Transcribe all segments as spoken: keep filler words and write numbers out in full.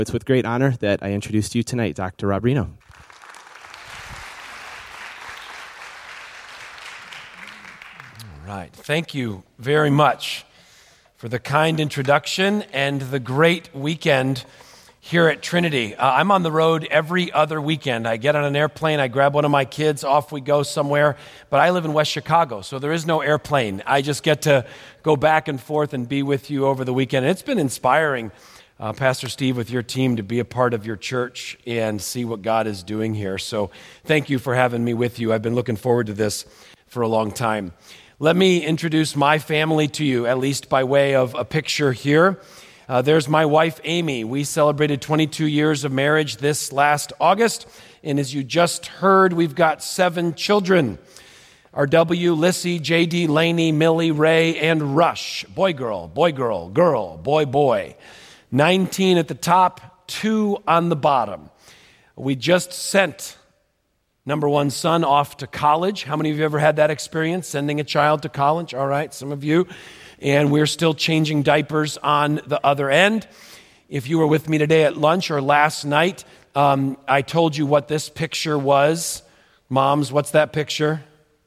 It's with great honor that I introduce to you tonight, Doctor Rob Reno. All right. Thank you very much for the kind introduction and the great weekend here at Trinity. Uh, I'm on the road every other weekend. I get on an airplane, I grab one of my kids, off we go somewhere. But I live in West Chicago, so there is no airplane. I just get to go back and forth and be with you over the weekend. It's been inspiring, uh, Pastor Steve, with your team to be a part of your church and see what God is doing here. So thank you for having me with you. I've been looking forward to this for a long time. Let me introduce my family to you, at least by way of a picture here. Uh, there's my wife, Amy. We celebrated twenty-two years of marriage this last August. And as you just heard, we've got seven children. R W, Lissy, J D, Laney, Millie, Ray, and Rush. Boy, girl, boy, girl, girl, boy, boy. nineteen at the top, two on the bottom. We just sent number one son off to college. How many of you ever had that experience, sending a child to college? All right, some of you. And we're still changing diapers on the other end. If you were with me today at lunch or last night, um, I told you what this picture was. Moms, what's that picture?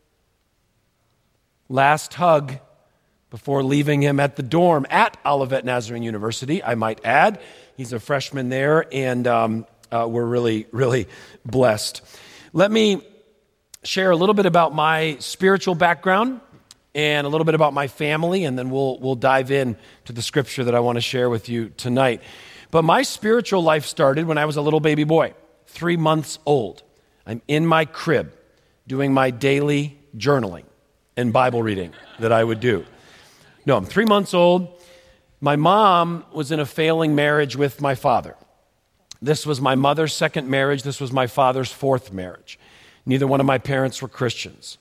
Last hug before leaving him at the dorm at Olivet Nazarene University, I might add. He's a freshman there, and um, uh, we're really, really blessed. Let me share a little bit about my spiritual background and a little bit about my family, and then we'll we'll dive in to the scripture that I want to share with you tonight. But my spiritual life started when I was a little baby boy, three months old. I'm in my crib doing my daily journaling and Bible reading that I would do. No, I'm three months old. My mom was in a failing marriage with my father. This was my mother's second marriage. This was my father's fourth marriage. Neither one of my parents were Christians.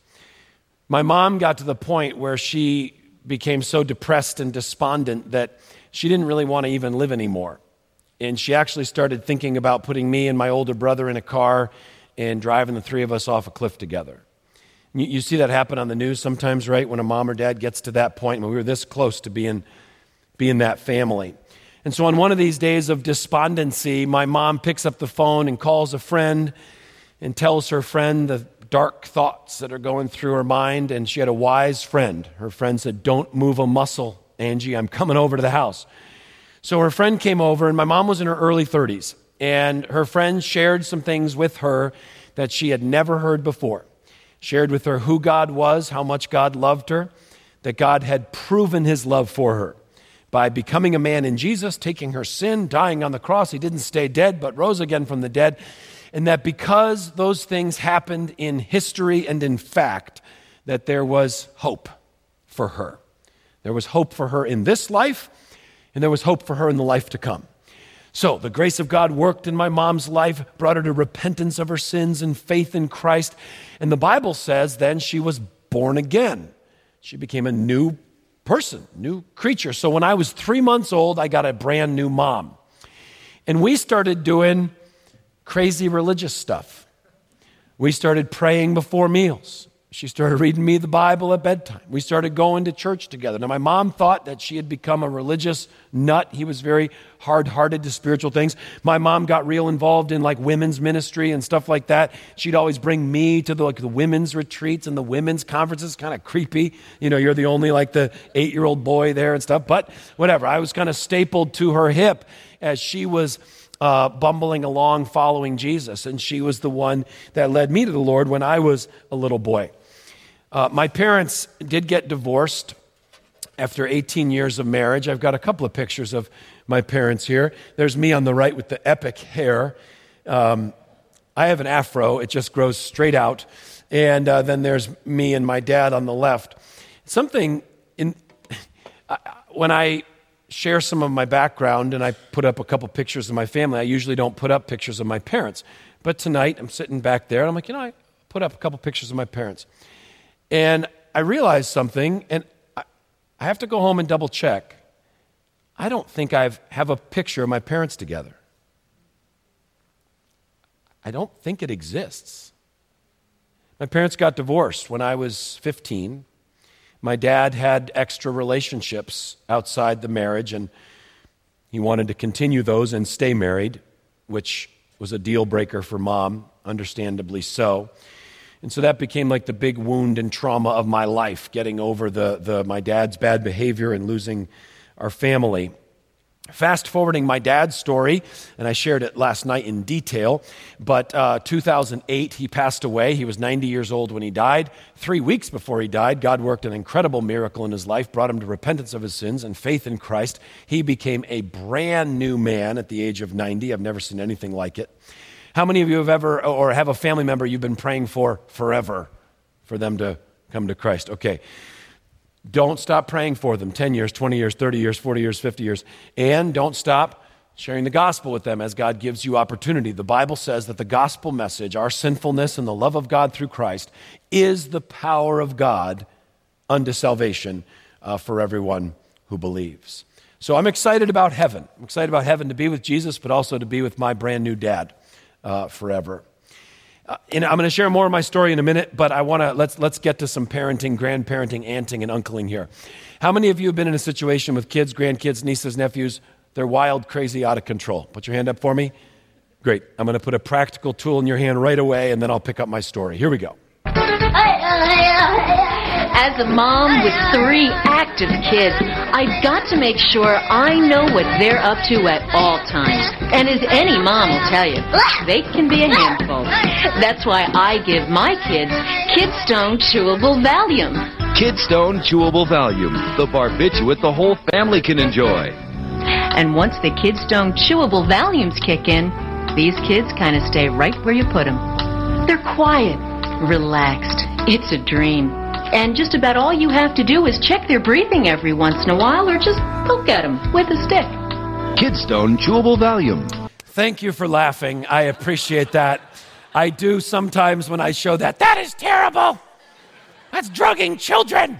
My mom got to the point where she became so depressed and despondent that she didn't really want to even live anymore. And she actually started thinking about putting me and my older brother in a car and driving the three of us off a cliff together. You, you see that happen on the news sometimes, right? When a mom or dad gets to that point, when we were this close to being, being that family. And so on one of these days of despondency, my mom picks up the phone and calls a friend and tells her friend the dark thoughts that are going through her mind, and she had a wise friend. Her friend said, "Don't move a muscle, Angie, I'm coming over to the house." So her friend came over, and my mom was in her early thirties, and her friend shared some things with her that she had never heard before. Shared with her who God was, how much God loved her, that God had proven his love for her by becoming a man in Jesus, taking her sin, dying on the cross. He didn't stay dead, but rose again from the dead. And that because those things happened in history and in fact, that there was hope for her. There was hope for her in this life, and there was hope for her in the life to come. So the grace of God worked in my mom's life, brought her to repentance of her sins and faith in Christ. And the Bible says then she was born again. She became a new person, new creature. So when I was three months old, I got a brand new mom. And we started doing crazy religious stuff. We started praying before meals. She started reading me the Bible at bedtime. We started going to church together. Now, my mom thought that she had become a religious nut. He was very hard-hearted to spiritual things. My mom got real involved in like women's ministry and stuff like that. She'd always bring me to the like the women's retreats and the women's conferences. Kind of creepy. You know, you're the only like the eight-year-old boy there and stuff. But whatever. I was kind of stapled to her hip as she was Uh, bumbling along following Jesus. And she was the one that led me to the Lord when I was a little boy. Uh, my parents did get divorced after eighteen years of marriage. I've got a couple of pictures of my parents here. There's me on the right with the epic hair. Um, I have an afro. It just grows straight out. And uh, then there's me and my dad on the left. Something in uh, when I share some of my background, and I put up a couple pictures of my family. I usually don't put up pictures of my parents. But tonight, I'm sitting back there, and I'm like, you know, I put up a couple pictures of my parents. And I realized something, and I, I have to go home and double check. I don't think I have a picture of my parents together. I don't think it exists. My parents got divorced when I was fifteen. My dad had extra relationships outside the marriage, and He wanted to continue those and stay married, which was a deal breaker for Mom, understandably so. And so that became like the big wound and trauma of my life, getting over the, the my dad's bad behavior and losing our family. Fast forwarding my dad's story, and I shared it last night in detail, but uh, two thousand eight, he passed away. He was ninety years old when he died. Three weeks before he died, God worked an incredible miracle in his life, brought him to repentance of his sins and faith in Christ. He became a brand new man at the age of ninety. I've never seen anything like it. How many of you have ever, or have a family member you've been praying for forever for them to come to Christ? Okay. Don't stop praying for them, ten years, twenty years, thirty years, forty years, fifty years. And don't stop sharing the gospel with them as God gives you opportunity. The Bible says that the gospel message, our sinfulness and the love of God through Christ, is the power of God unto salvation uh, for everyone who believes. So I'm excited about heaven. I'm excited about heaven to be with Jesus, but also to be with my brand new dad uh, forever. Uh, and I'm going to share more of my story in a minute, but I want to let's let's get to some parenting, grandparenting, aunting, and uncling here. How many of you have been in a situation with kids, grandkids, nieces, nephews? They're wild, crazy, out of control. Put your hand up for me. Great. I'm going to put a practical tool in your hand right away, and then I'll pick up my story. Here we go. As a mom with three active kids, I've got to make sure I know what they're up to at all times. And as any mom will tell you, they can be a handful. That's why I give my kids Kidstone Chewable Valium. Kidstone Chewable Valium, the barbiturate the whole family can enjoy. And once the Kidstone Chewable Valiums kick in, these kids kind of stay right where you put them. They're quiet, relaxed. It's a dream. And just about all you have to do is check their breathing every once in a while or just poke at them with a stick. Kidstone Chewable Valium. Thank you for laughing. I appreciate that. I do sometimes when I show that. That is terrible. That's drugging children.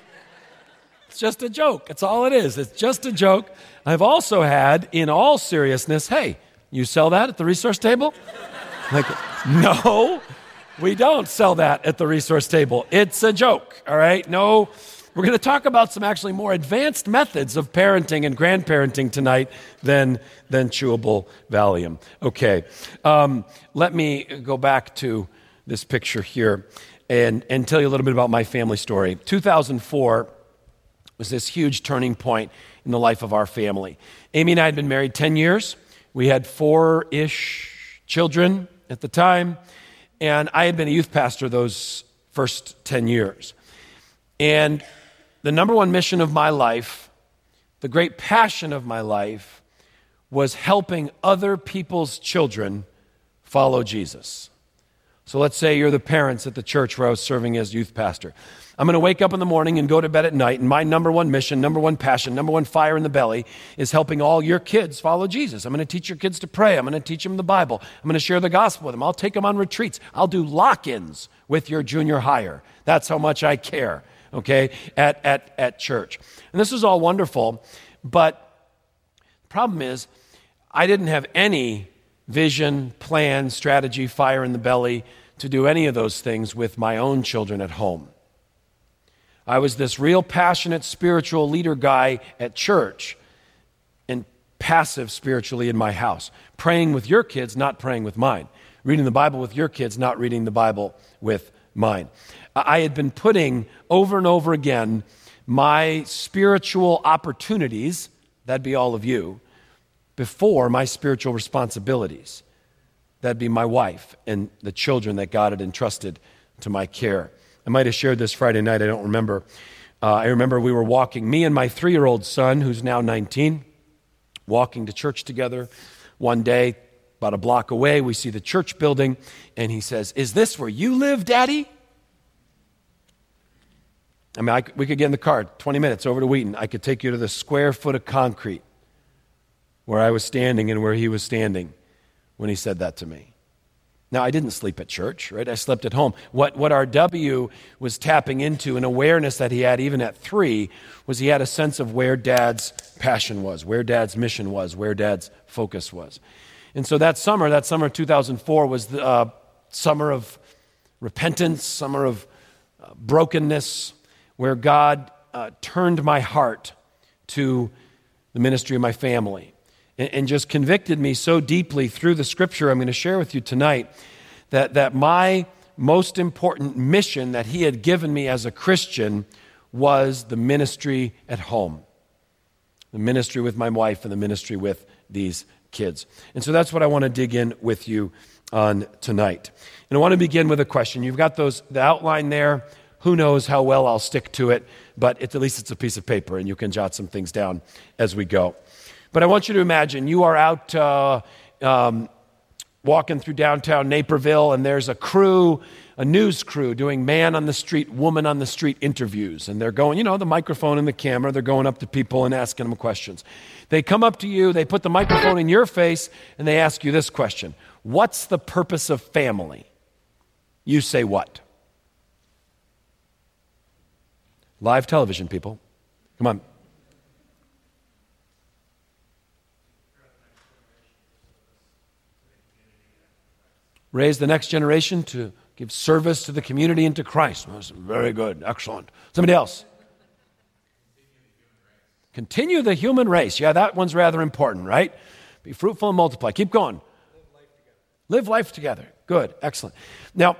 It's just a joke. That's all it is. It's just a joke. I've also had, in all seriousness, hey, you sell that at the resource table? Like, no. We don't sell that at the resource table. It's a joke, all right? No, we're going to talk about some actually more advanced methods of parenting and grandparenting tonight than, than chewable Valium. Okay, um, let me go back to this picture here and, and tell you a little bit about my family story. two thousand four was this huge turning point in the life of our family. Amy and I had been married ten years. We had four-ish children at the time. And I had been a youth pastor those first ten years. And the number one mission of my life, the great passion of my life, was helping other people's children follow Jesus. So let's say you're the parents at the church where I was serving as youth pastor. I'm going to wake up in the morning and go to bed at night, and my number one mission, number one passion, number one fire in the belly is helping all your kids follow Jesus. I'm going to teach your kids to pray. I'm going to teach them the Bible. I'm going to share the gospel with them. I'll take them on retreats. I'll do lock-ins with your junior higher. That's how much I care, okay, at, at, at church. And this is all wonderful, but the problem is I didn't have any vision, plan, strategy, fire in the belly to do any of those things with my own children at home. I was this real passionate spiritual leader guy at church and passive spiritually in my house. Praying with your kids, not praying with mine. Reading the Bible with your kids, not reading the Bible with mine. I had been putting over and over again my spiritual opportunities, that'd be all of you, before my spiritual responsibilities. That'd be my wife and the children that God had entrusted to my care. I might have shared this Friday night, I don't remember. Uh, I remember we were walking, me and my three-year-old son, who's now nineteen, walking to church together. One day, about a block away, we see the church building, and he says, "Is this where you live, Daddy?" I mean, I, we could get in the car, twenty minutes over to Wheaton. I could take you to the square foot of concrete where I was standing and where he was standing when he said that to me. Now, I didn't sleep at church, right? I slept at home. What what R W was tapping into, an awareness that he had even at three, was he had a sense of where Dad's passion was, where Dad's mission was, where Dad's focus was. And so that summer, that summer of two thousand four was the uh, summer of repentance, summer of uh, brokenness, where God uh, turned my heart to the ministry of my family. and, and just convicted me so deeply through the scripture I'm going to share with you tonight that, that my most important mission that he had given me as a Christian was the ministry at home, the ministry with my wife and the ministry with these kids. And so that's what I want to dig in with you on tonight. And I want to begin with a question. You've got those the outline there. Who knows how well I'll stick to it, but it's, at least it's a piece of paper and you can jot some things down as we go. But I want you to imagine you are out uh, um, walking through downtown Naperville, and there's a crew, a news crew doing man on the street, woman on the street interviews. And they're going, you know, the microphone and the camera, they're going up to people and asking them questions. They come up to you, they put the microphone in your face, and they ask you this question: what's the purpose of family? You say what? Live television, people. Come on. Raise the next generation to give service to the community and to Christ. Well, that's very good. Excellent. Somebody else. Continue the human race. Yeah, that one's rather important, right? Be fruitful and multiply. Keep going. Live life together. Good. Excellent. Now,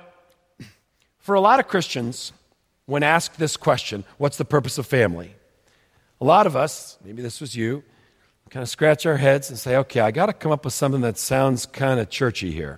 for a lot of Christians, when asked this question, what's the purpose of family? A lot of us, maybe this was you, kind of scratch our heads and say, okay, I got to come up with something that sounds kind of churchy here.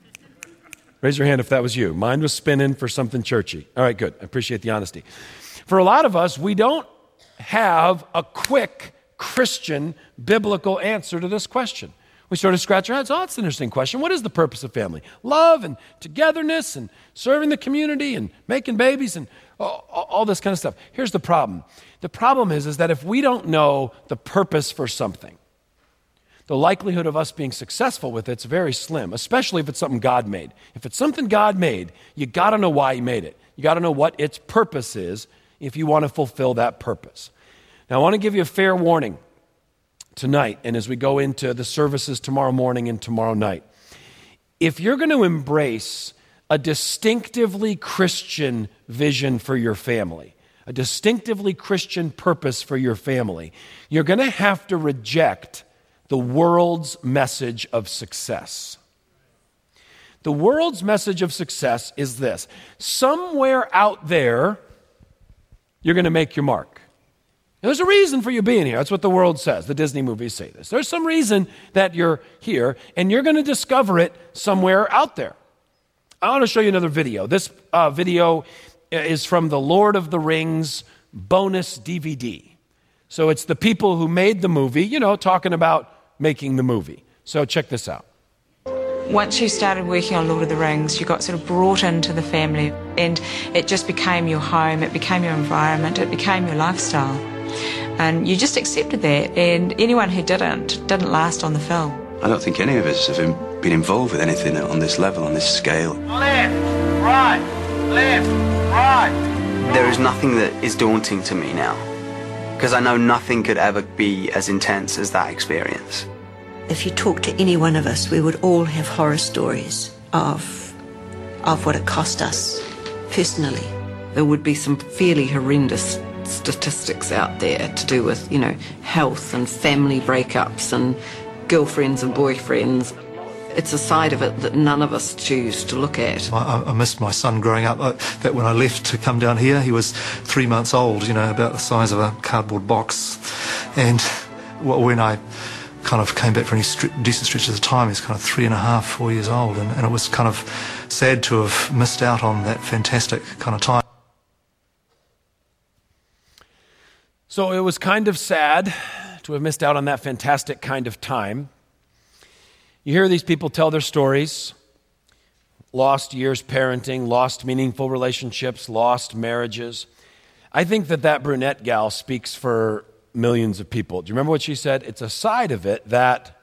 Raise your hand if that was you. Mine was spinning for something churchy. All right, good. I appreciate the honesty. For a lot of us, we don't have a quick Christian biblical answer to this question. We sort of scratch our heads. Oh, that's an interesting question. What is the purpose of family? Love and togetherness and serving the community and making babies and all, all this kind of stuff. Here's the problem. The problem is, is that if we don't know the purpose for something, the likelihood of us being successful with it's very slim, especially if it's something God made. If it's something God made, you got to know why he made it. You got to know what its purpose is if you want to fulfill that purpose. Now, I want to give you a fair warning tonight and as we go into the services tomorrow morning and tomorrow night. If you're going to embrace a distinctively Christian vision for your family, a distinctively Christian purpose for your family, you're going to have to reject the world's message of success. The world's message of success is this: somewhere out there, you're going to make your mark. There's a reason for you being here. That's what the world says. The Disney movies say this. There's some reason that you're here, and you're going to discover it somewhere out there. I want to show you another video. This uh, video is from the Lord of the Rings bonus D V D. So it's the people who made the movie, you know, talking about making the movie. So check this out. Once you started working on Lord of the Rings, you got sort of brought into the family, and it just became your home, it became your environment, it became your lifestyle. And you just accepted that, and anyone who didn't, didn't last on the film. I don't think any of us have been involved with anything on this level, on this scale. Left, right, left, right. There is nothing that is daunting to me now, because I know nothing could ever be as intense as that experience. If you talk to any one of us, we would all have horror stories of, of what it cost us personally. There would be some fairly horrendous statistics out there to do with, you know, health and family breakups and girlfriends and boyfriends. It's a side of it that none of us choose to look at. I, I missed my son growing up. I, that when I left to come down here, he was three months old, you know, about the size of a cardboard box. And when I kind of came back for any st- decent stretch of the time, he's kind of three and a half, four years old. And, and it was kind of sad to have missed out on that fantastic kind of time. So it was kind of sad to have missed out on that fantastic kind of time. You hear these people tell their stories, lost years parenting, lost meaningful relationships, lost marriages. I think that that brunette gal speaks for millions of people. Do you remember what she said? It's a side of it that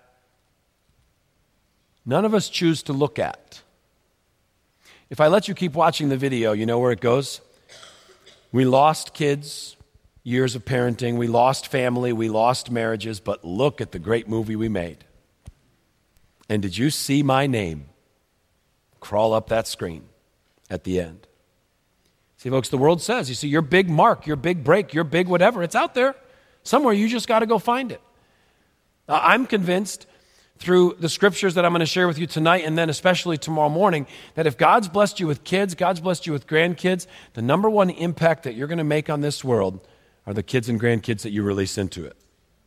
none of us choose to look at. If I let you keep watching the video, you know where it goes? We lost kids, years of parenting, we lost family, we lost marriages, but look at the great movie we made. And did you see my name crawl up that screen at the end? See, folks, the world says, you see, your big mark, your big break, your big whatever, it's out there. Somewhere you just got to go find it. Uh, I'm convinced through the scriptures that I'm going to share with you tonight and then especially tomorrow morning that if God's blessed you with kids, God's blessed you with grandkids, the number one impact that you're going to make on this world are the kids and grandkids that you release into it.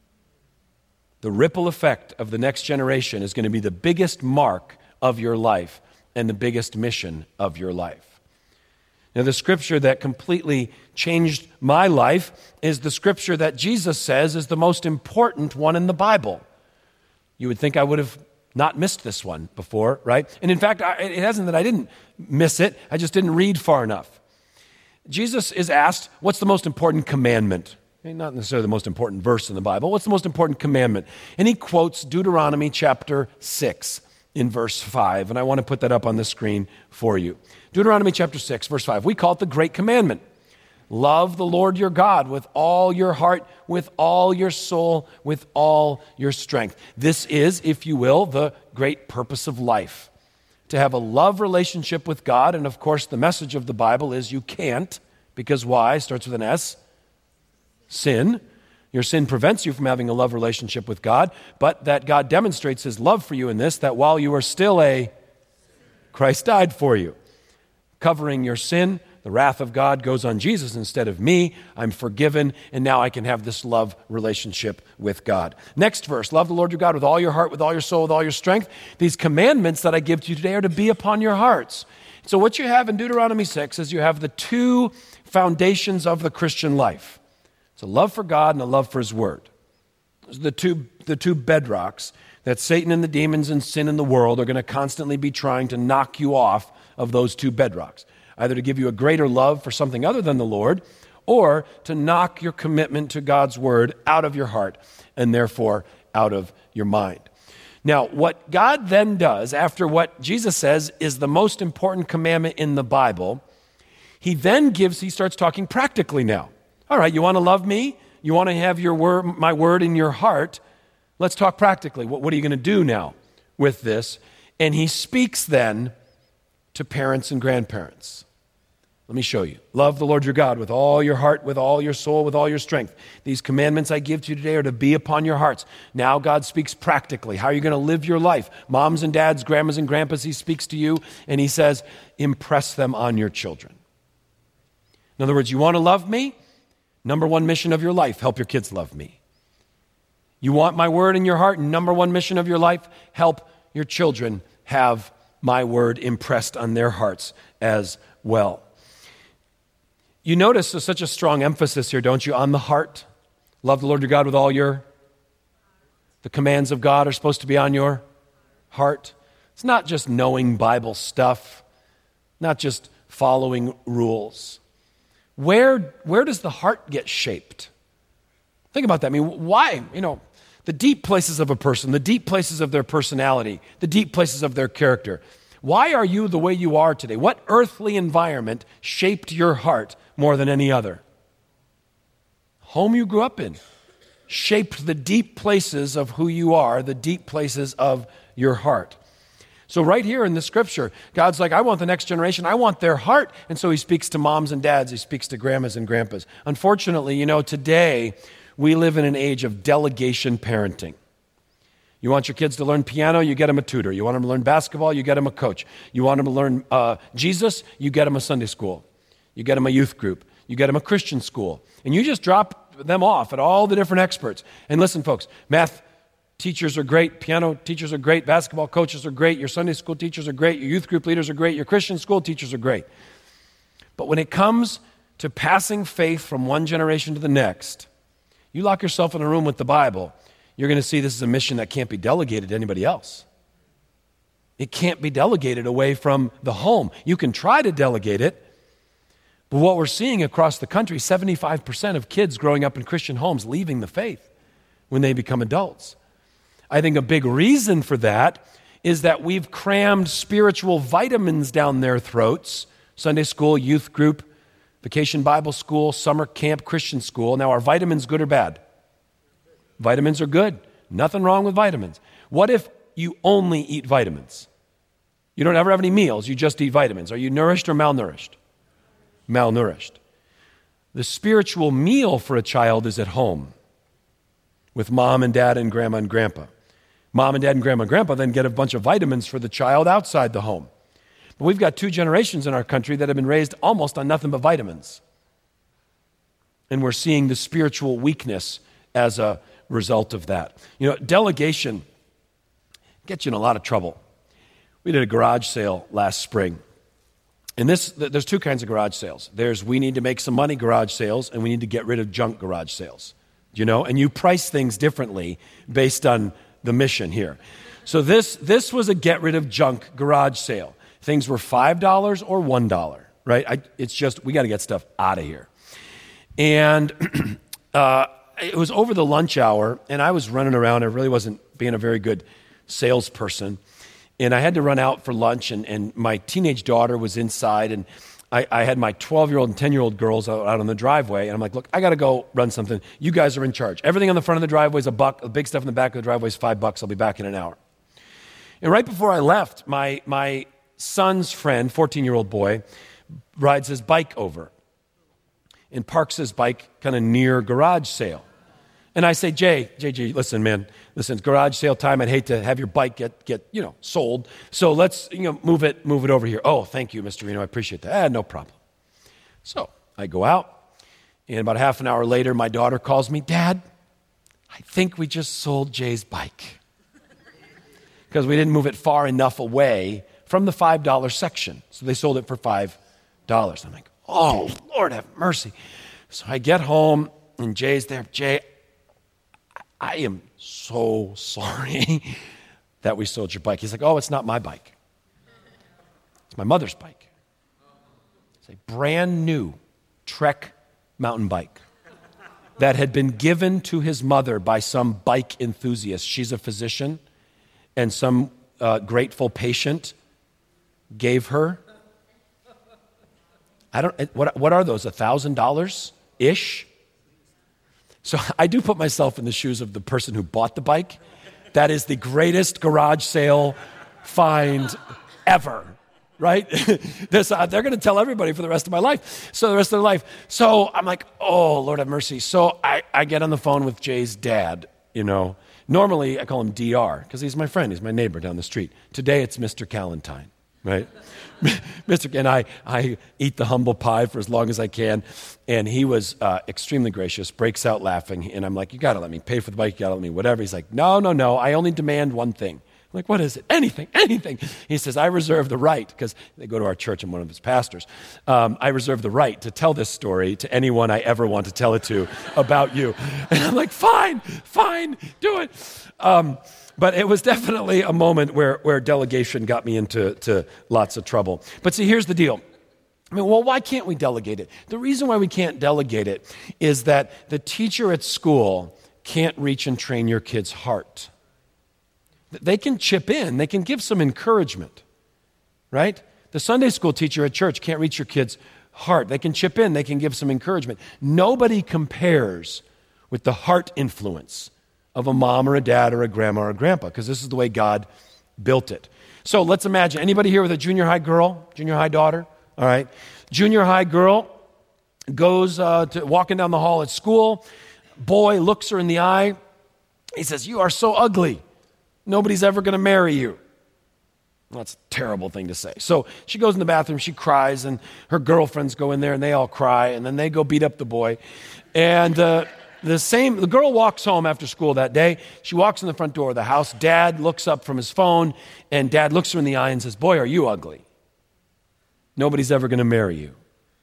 The ripple effect of the next generation is going to be the biggest mark of your life and the biggest mission of your life. Now, the scripture that completely changed my life is the scripture that Jesus says is the most important one in the Bible. You would think I would have not missed this one before, right? And in fact, I, it hasn't that I didn't miss it. I just didn't read far enough. Jesus is asked, what's the most important commandment? Not necessarily the most important verse in the Bible. What's the most important commandment? And he quotes Deuteronomy chapter six in verse five. And I want to put that up on the screen for you. Deuteronomy chapter six, verse five. We call it the Great Commandment. Love the Lord your God with all your heart, with all your soul, with all your strength. This is, if you will, the great purpose of life. To have a love relationship with God. And of course, the message of the Bible is you can't, because why? Starts with an S. Sin. Your sin prevents you from having a love relationship with God, but that God demonstrates his love for you in this, that while you are still a, Christ died for you. Covering your sin, the wrath of God goes on Jesus instead of me. I'm forgiven, and now I can have this love relationship with God. Next verse, love the Lord your God with all your heart, with all your soul, with all your strength. These commandments that I give to you today are to be upon your hearts. So what you have in Deuteronomy six is you have the two foundations of the Christian life. It's a love for God and a love for his word. Those are the two, the two bedrocks that Satan and the demons and sin in the world are going to constantly be trying to knock you off of those two bedrocks. Either to give you a greater love for something other than the Lord, or to knock your commitment to God's word out of your heart and therefore out of your mind. Now, what God then does after what Jesus says is the most important commandment in the Bible, he then gives, he starts talking practically now. All right, you want to love me? You want to have your word, my word in your heart? Let's talk practically. What, what are you going to do now with this? And he speaks then to parents and grandparents. Let me show you. Love the Lord your God with all your heart, with all your soul, with all your strength. These commandments I give to you today are to be upon your hearts. Now God speaks practically. How are you going to live your life? Moms and dads, grandmas and grandpas, he speaks to you and he says, impress them on your children. In other words, you want to love me? Number one mission of your life, help your kids love me. You want my word in your heart? Number one mission of your life, help your children have my word impressed on their hearts as well. You notice there's such a strong emphasis here, don't you, on the heart? Love the Lord your God with all your... The commands of God are supposed to be on your heart. It's not just knowing Bible stuff, not just following rules. Where, where does the heart get shaped? Think about that. I mean, why? You know, the deep places of a person, the deep places of their personality, the deep places of their character. Why are you the way you are today? What earthly environment shaped your heart more than any other? Home you grew up in shaped the deep places of who you are, the deep places of your heart. So right here in the scripture, God's like, I want the next generation. I want their heart. And so he speaks to moms and dads. He speaks to grandmas and grandpas. Unfortunately, you know, today we live in an age of delegation parenting. You want your kids to learn piano, you get them a tutor. You want them to learn basketball, you get them a coach. You want them to learn uh, Jesus, you get them a Sunday school. You get them a youth group. You get them a Christian school. And you just drop them off at all the different experts. And listen, folks, math teachers are great, piano teachers are great, basketball coaches are great, your Sunday school teachers are great, your youth group leaders are great, your Christian school teachers are great. But when it comes to passing faith from one generation to the next, you lock yourself in a room with the Bible, you're going to see this is a mission that can't be delegated to anybody else. It can't be delegated away from the home. You can try to delegate it, but what we're seeing across the country, seventy-five percent of kids growing up in Christian homes leaving the faith when they become adults. I think a big reason for that is that we've crammed spiritual vitamins down their throats. Sunday school, youth group, vacation Bible school, summer camp, Christian school. Now, are vitamins good or bad? Vitamins are good. Nothing wrong with vitamins. What if you only eat vitamins? You don't ever have any meals, you just eat vitamins. Are you nourished or malnourished? Malnourished. The spiritual meal for a child is at home. with mom and dad and grandma and grandpa. Mom and dad and grandma and grandpa then get a bunch of vitamins for the child outside the home. But we've got two generations in our country that have been raised almost on nothing but vitamins. And we're seeing the spiritual weakness as a result of that. You know, delegation gets you in a lot of trouble. We did a garage sale last spring. And this, there's two kinds of garage sales. There's we need to make some money garage sales, and we need to get rid of junk garage sales. You know, and you price things differently based on the mission here. So this this was a get rid of junk garage sale. Things were five dollars or one dollar, right? I, it's just, we got to get stuff out of here. And uh, it was over the lunch hour, and I was running around. I really wasn't being a very good salesperson. And I had to run out for lunch, and, and my teenage daughter was inside, and I, I had my twelve-year-old and ten-year-old girls out, out on the driveway, and I'm like, look, I got to go run something. You guys are in charge. Everything on the front of the driveway is a buck. The big stuff in the back of the driveway is five bucks. I'll be back in an hour. And right before I left, my my son's friend, fourteen-year-old boy, rides his bike over and parks his bike kind of near garage sale. And I say, Jay, Jay, Jay, listen, man, listen, it's garage sale time. I'd hate to have your bike get, get, you know, sold. So let's, you know, move it, move it over here. Oh, thank you, Mister Reno. I appreciate that. Ah, no problem. So I go out, and about half an hour later, my daughter calls me, Dad, I think we just sold Jay's bike. Because we didn't move it far enough away from the five dollar section. So they sold it for five dollars. I'm like, oh, Lord have mercy. So I get home, and Jay's there. Jay, I am so sorry that we sold your bike. He's like, oh, it's not my bike. It's my mother's bike. It's a brand new Trek mountain bike that had been given to his mother by some bike enthusiast. She's a physician, and some uh, grateful patient gave her. I don't. What what are those? A thousand dollars ish. So I do put myself in the shoes of the person who bought the bike. That is the greatest garage sale find ever, right? this, uh, they're going to tell everybody for the rest of my life. So the rest of their life. So I'm like, oh, Lord have mercy. So I, I get on the phone with Jay's dad, you know. Normally I call him D R because he's my friend. He's my neighbor down the street. Today it's Mister Callentine, right? Mister And I, I eat the humble pie for as long as I can. And he was uh, extremely gracious, breaks out laughing. And I'm like, you got to let me pay for the bike. You got to let me whatever. He's like, no, no, no. I only demand one thing. I'm like, what is it? Anything, anything. He says, I reserve the right, because they go to our church. I'm one of his pastors. Um, I reserve the right to tell this story to anyone I ever want to tell it to about you. And I'm like, fine, fine, do it. Um, But it was definitely a moment where, where delegation got me into to lots of trouble. But see, here's the deal. I mean, well, why can't we delegate it? The reason why we can't delegate it is that the teacher at school can't reach and train your kid's heart. They can chip in. They can give some encouragement, right? The Sunday school teacher at church can't reach your kid's heart. They can chip in. They can give some encouragement. Nobody compares with the heart influence of a mom or a dad or a grandma or a grandpa, because this is the way God built it. So let's imagine, anybody here with a junior high girl, junior high daughter? All right. Junior high girl goes uh, to walking down the hall at school. Boy looks her in the eye. He says, you are so ugly. Nobody's ever going to marry you. Well, that's a terrible thing to say. So she goes in the bathroom, she cries, and her girlfriends go in there, and they all cry, and then they go beat up the boy. And uh, the same, the girl walks home after school that day. She walks in the front door of the house. Dad looks up from his phone, and Dad looks her in the eye and says, boy, are you ugly. Nobody's ever going to marry you.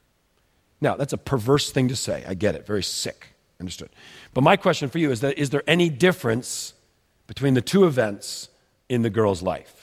Now, that's a perverse thing to say. I get it. Very sick. Understood. But my question for you is that, is there any difference between the two events in the girl's life?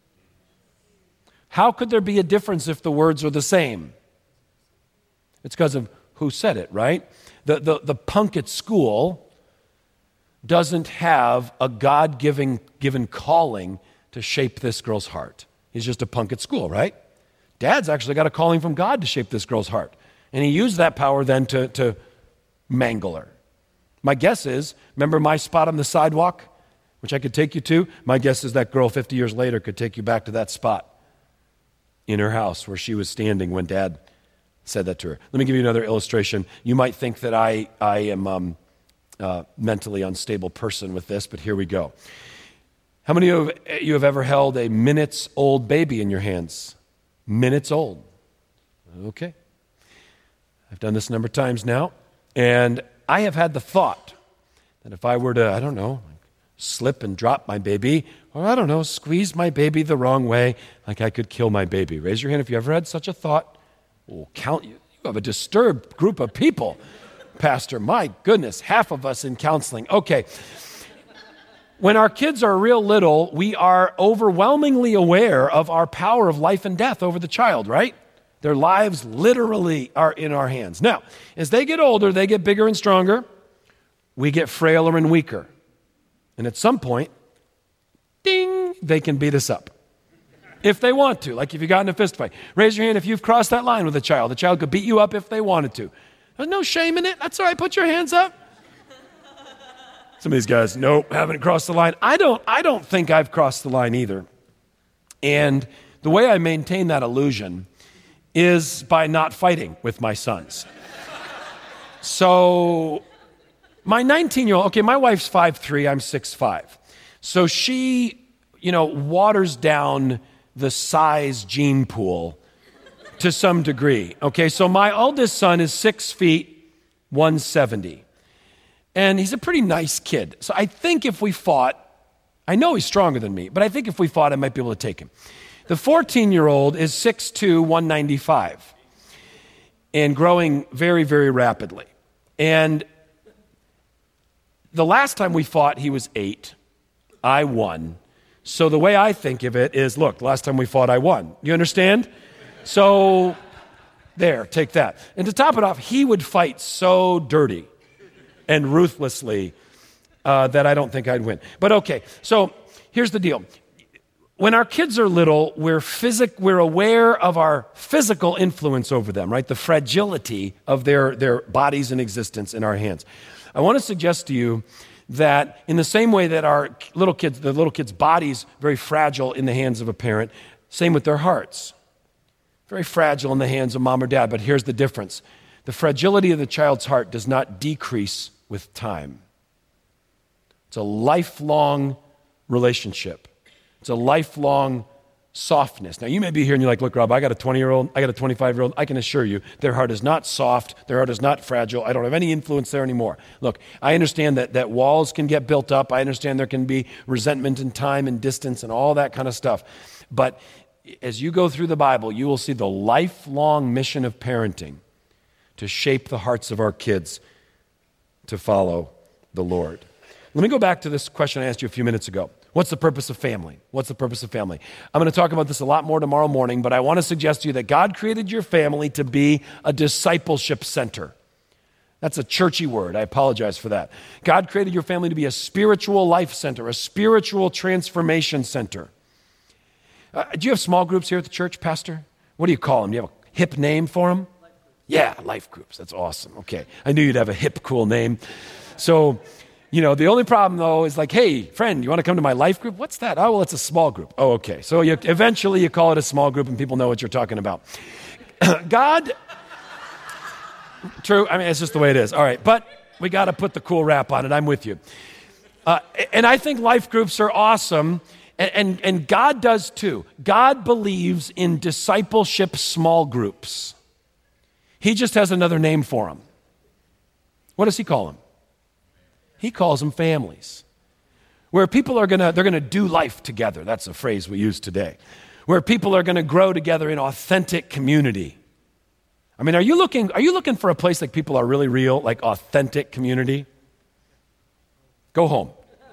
How could there be a difference if the words are the same? It's because of who said it, right? The, the, the punk at school doesn't have a God-given given calling to shape this girl's heart. He's just a punk at school, right? Dad's actually got a calling from God to shape this girl's heart. And he used that power then to, to mangle her. My guess is, remember my spot on the sidewalk, which I could take you to? My guess is that girl fifty years later could take you back to that spot in her house where she was standing when Dad said that to her. Let me give you another illustration. You might think that I, I am um, uh, mentally unstable person with this, but here we go. How many of you have ever held a minutes-old baby in your hands? Minutes old. Okay. I've done this a number of times now, and I have had the thought that if I were to, I don't know, slip and drop my baby, or I don't know, squeeze my baby the wrong way, like I could kill my baby. Raise your hand if you ever had such a thought. Oh, count you. You have a disturbed group of people, Pastor. My goodness, half of us in counseling. Okay. When our kids are real little, we are overwhelmingly aware of our power of life and death over the child, right? Their lives literally are in our hands. Now, as they get older, they get bigger and stronger. We get frailer and weaker. And at some point, ding, they can beat us up. If they want to, like if you got in a fist fight. Raise your hand if you've crossed that line with a child. The child could beat you up if they wanted to. There's no shame in it. That's all right. Put your hands up. Some of these guys, nope, haven't crossed the line. I don't, I don't think I've crossed the line either. And the way I maintain that illusion is by not fighting with my sons. So my nineteen-year-old, okay, my wife's five three, I'm six five. So she, you know, waters down the size gene pool to some degree. Okay, so my oldest son is six feet, one seventy. And he's a pretty nice kid. So I think if we fought, I know he's stronger than me, but I think if we fought, I might be able to take him. The fourteen-year-old is six two, one ninety-five, and growing very, very rapidly. And the last time we fought, he was eight. I won. So the way I think of it is, look, last time we fought, I won. You understand? So there, take that. And to top it off, he would fight so dirty and ruthlessly uh, that I don't think I'd win. But okay, so here's the deal. When our kids are little, we're physic, we're aware of our physical influence over them, right? The fragility of their, their bodies and existence in our hands. I want to suggest to you that in the same way that our little kids, the little kids' bodies, very fragile in the hands of a parent, same with their hearts. Very fragile in the hands of mom or dad, but here's the difference. The fragility of the child's heart does not decrease with time. It's a lifelong relationship. It's a lifelong softness. Now, you may be here and you're like, look, Rob, I got a twenty-year-old, I got a twenty-five-year-old. I can assure you, their heart is not soft. Their heart is not fragile. I don't have any influence there anymore. Look, I understand that, that walls can get built up. I understand there can be resentment and time and distance and all that kind of stuff. But as you go through the Bible, you will see the lifelong mission of parenting to shape the hearts of our kids to follow the Lord. Let me go back to this question I asked you a few minutes ago. What's the purpose of family? What's the purpose of family? I'm going to talk about this a lot more tomorrow morning, but I want to suggest to you that God created your family to be a discipleship center. That's a churchy word. I apologize for that. God created your family to be a spiritual life center, a spiritual transformation center. Uh, do you have small groups here at the church, Pastor? What do you call them? Do you have a hip name for them? Yeah, life groups. That's awesome. Okay. I knew you'd have a hip, cool name. So, you know, the only problem, though, is like, hey, friend, you want to come to my life group? What's that? Oh, well, it's a small group. Oh, okay. So you, eventually you call it a small group and people know what you're talking about. God, true. I mean, it's just the way it is. All right. But we got to put the cool wrap on it. I'm with you. Uh, and I think life groups are awesome. And, and, and God does too. God believes in discipleship small groups. He just has another name for them. What does he call them? He calls them families. Where people are gonna, they're gonna do life together. That's a phrase we use today. Where people are gonna grow together in authentic community. I mean, are you looking, are you looking for a place like people are really real, like authentic community? Go home.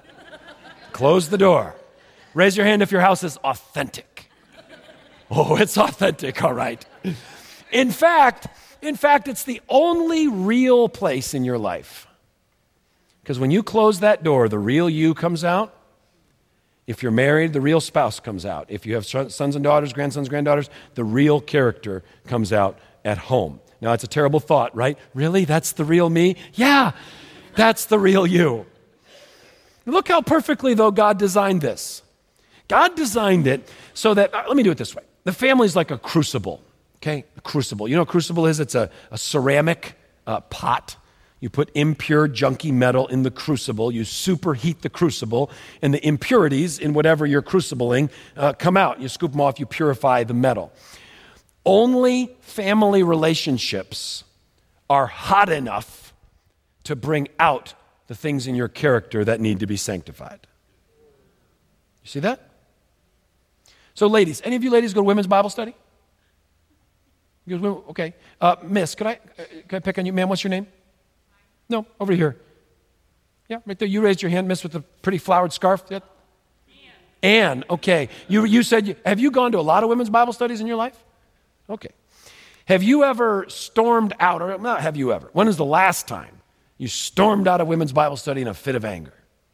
Close the door. Raise your hand if your house is authentic. Oh, it's authentic, all right. In fact, in fact, it's the only real place in your life. Because when you close that door, the real you comes out. If you're married, the real spouse comes out. If you have sons and daughters, grandsons, granddaughters, the real character comes out at home. Now, it's a terrible thought, right? Really? That's the real me? Yeah, that's the real you. Look how perfectly, though, God designed this. God designed it so that, uh, let me do it this way. The family is like a crucible, okay? A crucible. You know what a crucible is? It's a, a ceramic uh, pot. You put impure, junky metal in the crucible. You superheat the crucible, and the impurities in whatever you're crucibling uh, come out. You scoop them off, you purify the metal. Only family relationships are hot enough to bring out the things in your character that need to be sanctified. You see that? So ladies, any of you ladies go to women's Bible study? You go, okay. Uh, miss, could I, uh, could I pick on you? Ma'am, what's your name? No, over here. Yeah, right there. You raised your hand, miss, with the pretty flowered scarf. Yeah. Anne. Anne, okay. You, you said, you, have you gone to a lot of women's Bible studies in your life? Okay. Have you ever stormed out, or not have you ever? When is the last time you stormed out of women's Bible study in a fit of anger?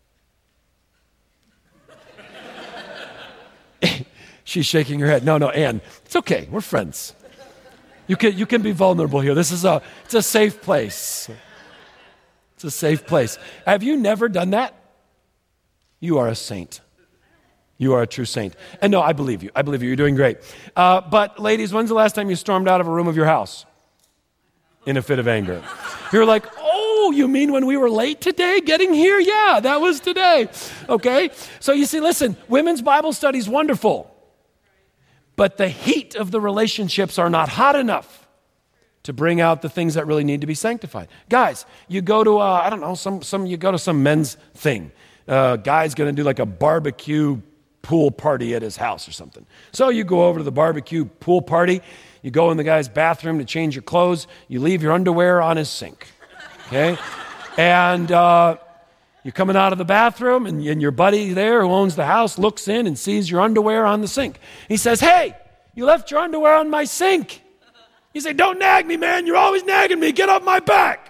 She's shaking her head. No, no, Anne, it's okay. We're friends. You can, you can be vulnerable here. This is a, it's a safe place. It's a safe place. Have you never done that? You are a saint. You are a true saint. And no, I believe you. I believe you. You're doing great. Uh, but ladies, when's the last time you stormed out of a room of your house in a fit of anger? You're like, oh, you mean when we were late today getting here? Yeah, that was today. Okay? So you see, listen, women's Bible study is wonderful. But the heat of the relationships are not hot enough to bring out the things that really need to be sanctified. Guys, you go to, uh, I don't know, some, some you go to some men's thing. Uh, guy's going to do like a barbecue pool party at his house or something. So you go over to the barbecue pool party. You go in the guy's bathroom to change your clothes. You leave your underwear on his sink. Okay? And uh, you're coming out of the bathroom, and, and your buddy there who owns the house looks in and sees your underwear on the sink. He says, hey, you left your underwear on my sink. You say, don't nag me, man. You're always nagging me. Get off my back.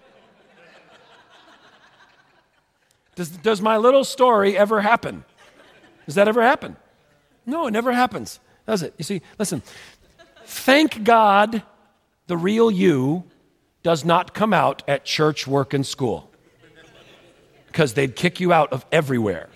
Does, does my little story ever happen? Does that ever happen? No, it never happens, does it? You see, listen, thank God the real you does not come out at church, work, and school, because they'd kick you out of everywhere.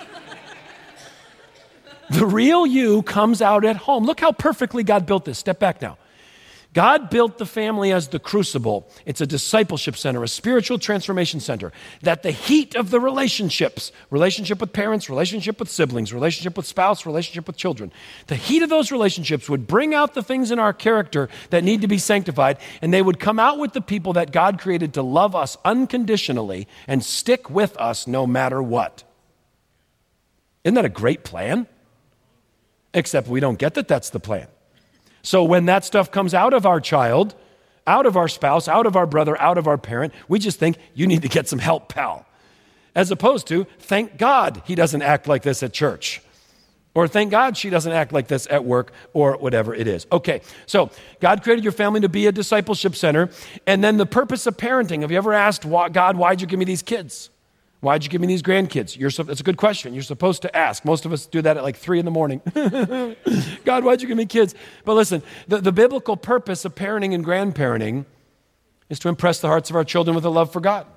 The real you comes out at home. Look how perfectly God built this. Step back now. God built the family as the crucible. It's a discipleship center, a spiritual transformation center, that the heat of the relationships, relationship with parents, relationship with siblings, relationship with spouse, relationship with children, the heat of those relationships would bring out the things in our character that need to be sanctified, and they would come out with the people that God created to love us unconditionally and stick with us no matter what. Isn't that a great plan? Except we don't get that that's the plan. So when that stuff comes out of our child, out of our spouse, out of our brother, out of our parent, we just think, you need to get some help, pal. As opposed to, thank God he doesn't act like this at church. Or thank God she doesn't act like this at work, or whatever it is. Okay, so God created your family to be a discipleship center. And then the purpose of parenting. Have you ever asked, God, why'd you give me these kids? Why'd you give me these grandkids? You're so, that's a good question. You're supposed to ask. Most of us do that at like three in the morning. God, why'd you give me kids? But listen, the, the biblical purpose of parenting and grandparenting is to impress the hearts of our children with a love for God.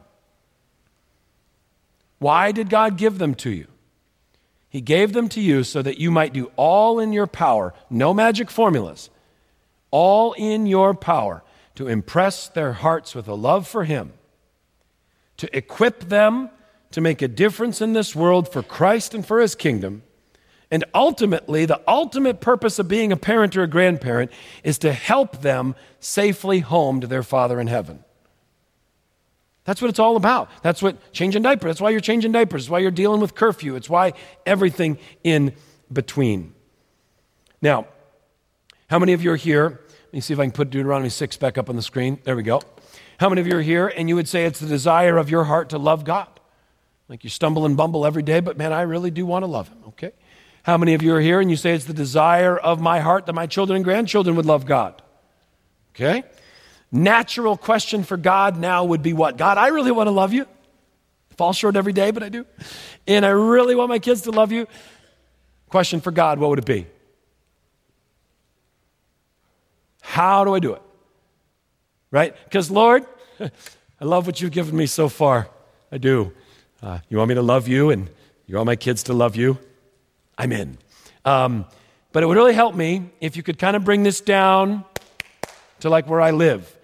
Why did God give them to you? He gave them to you so that you might do all in your power, no magic formulas, all in your power to impress their hearts with a love for Him, to equip them to make a difference in this world for Christ and for His kingdom. And ultimately, the ultimate purpose of being a parent or a grandparent is to help them safely home to their Father in heaven. That's what it's all about. That's what changing diapers. That's why you're changing diapers. It's why you're dealing with curfew. It's why everything in between. Now, how many of you are here? Let me see if I can put Deuteronomy six back up on the screen. There we go. How many of you are here and you would say it's the desire of your heart to love God? Like you stumble and bumble every day, but man, I really do want to love Him, okay? How many of you are here and you say it's the desire of my heart that my children and grandchildren would love God? Okay? Natural question for God now would be what? God, I really want to love you. Fall short every day, but I do. And I really want my kids to love you. Question for God, what would it be? How do I do it? Right? Because Lord, I love what you've given me so far. I do. Uh, you want me to love you and you want my kids to love you? I'm in. Um, but it would really help me if you could kind of bring this down to like where I live.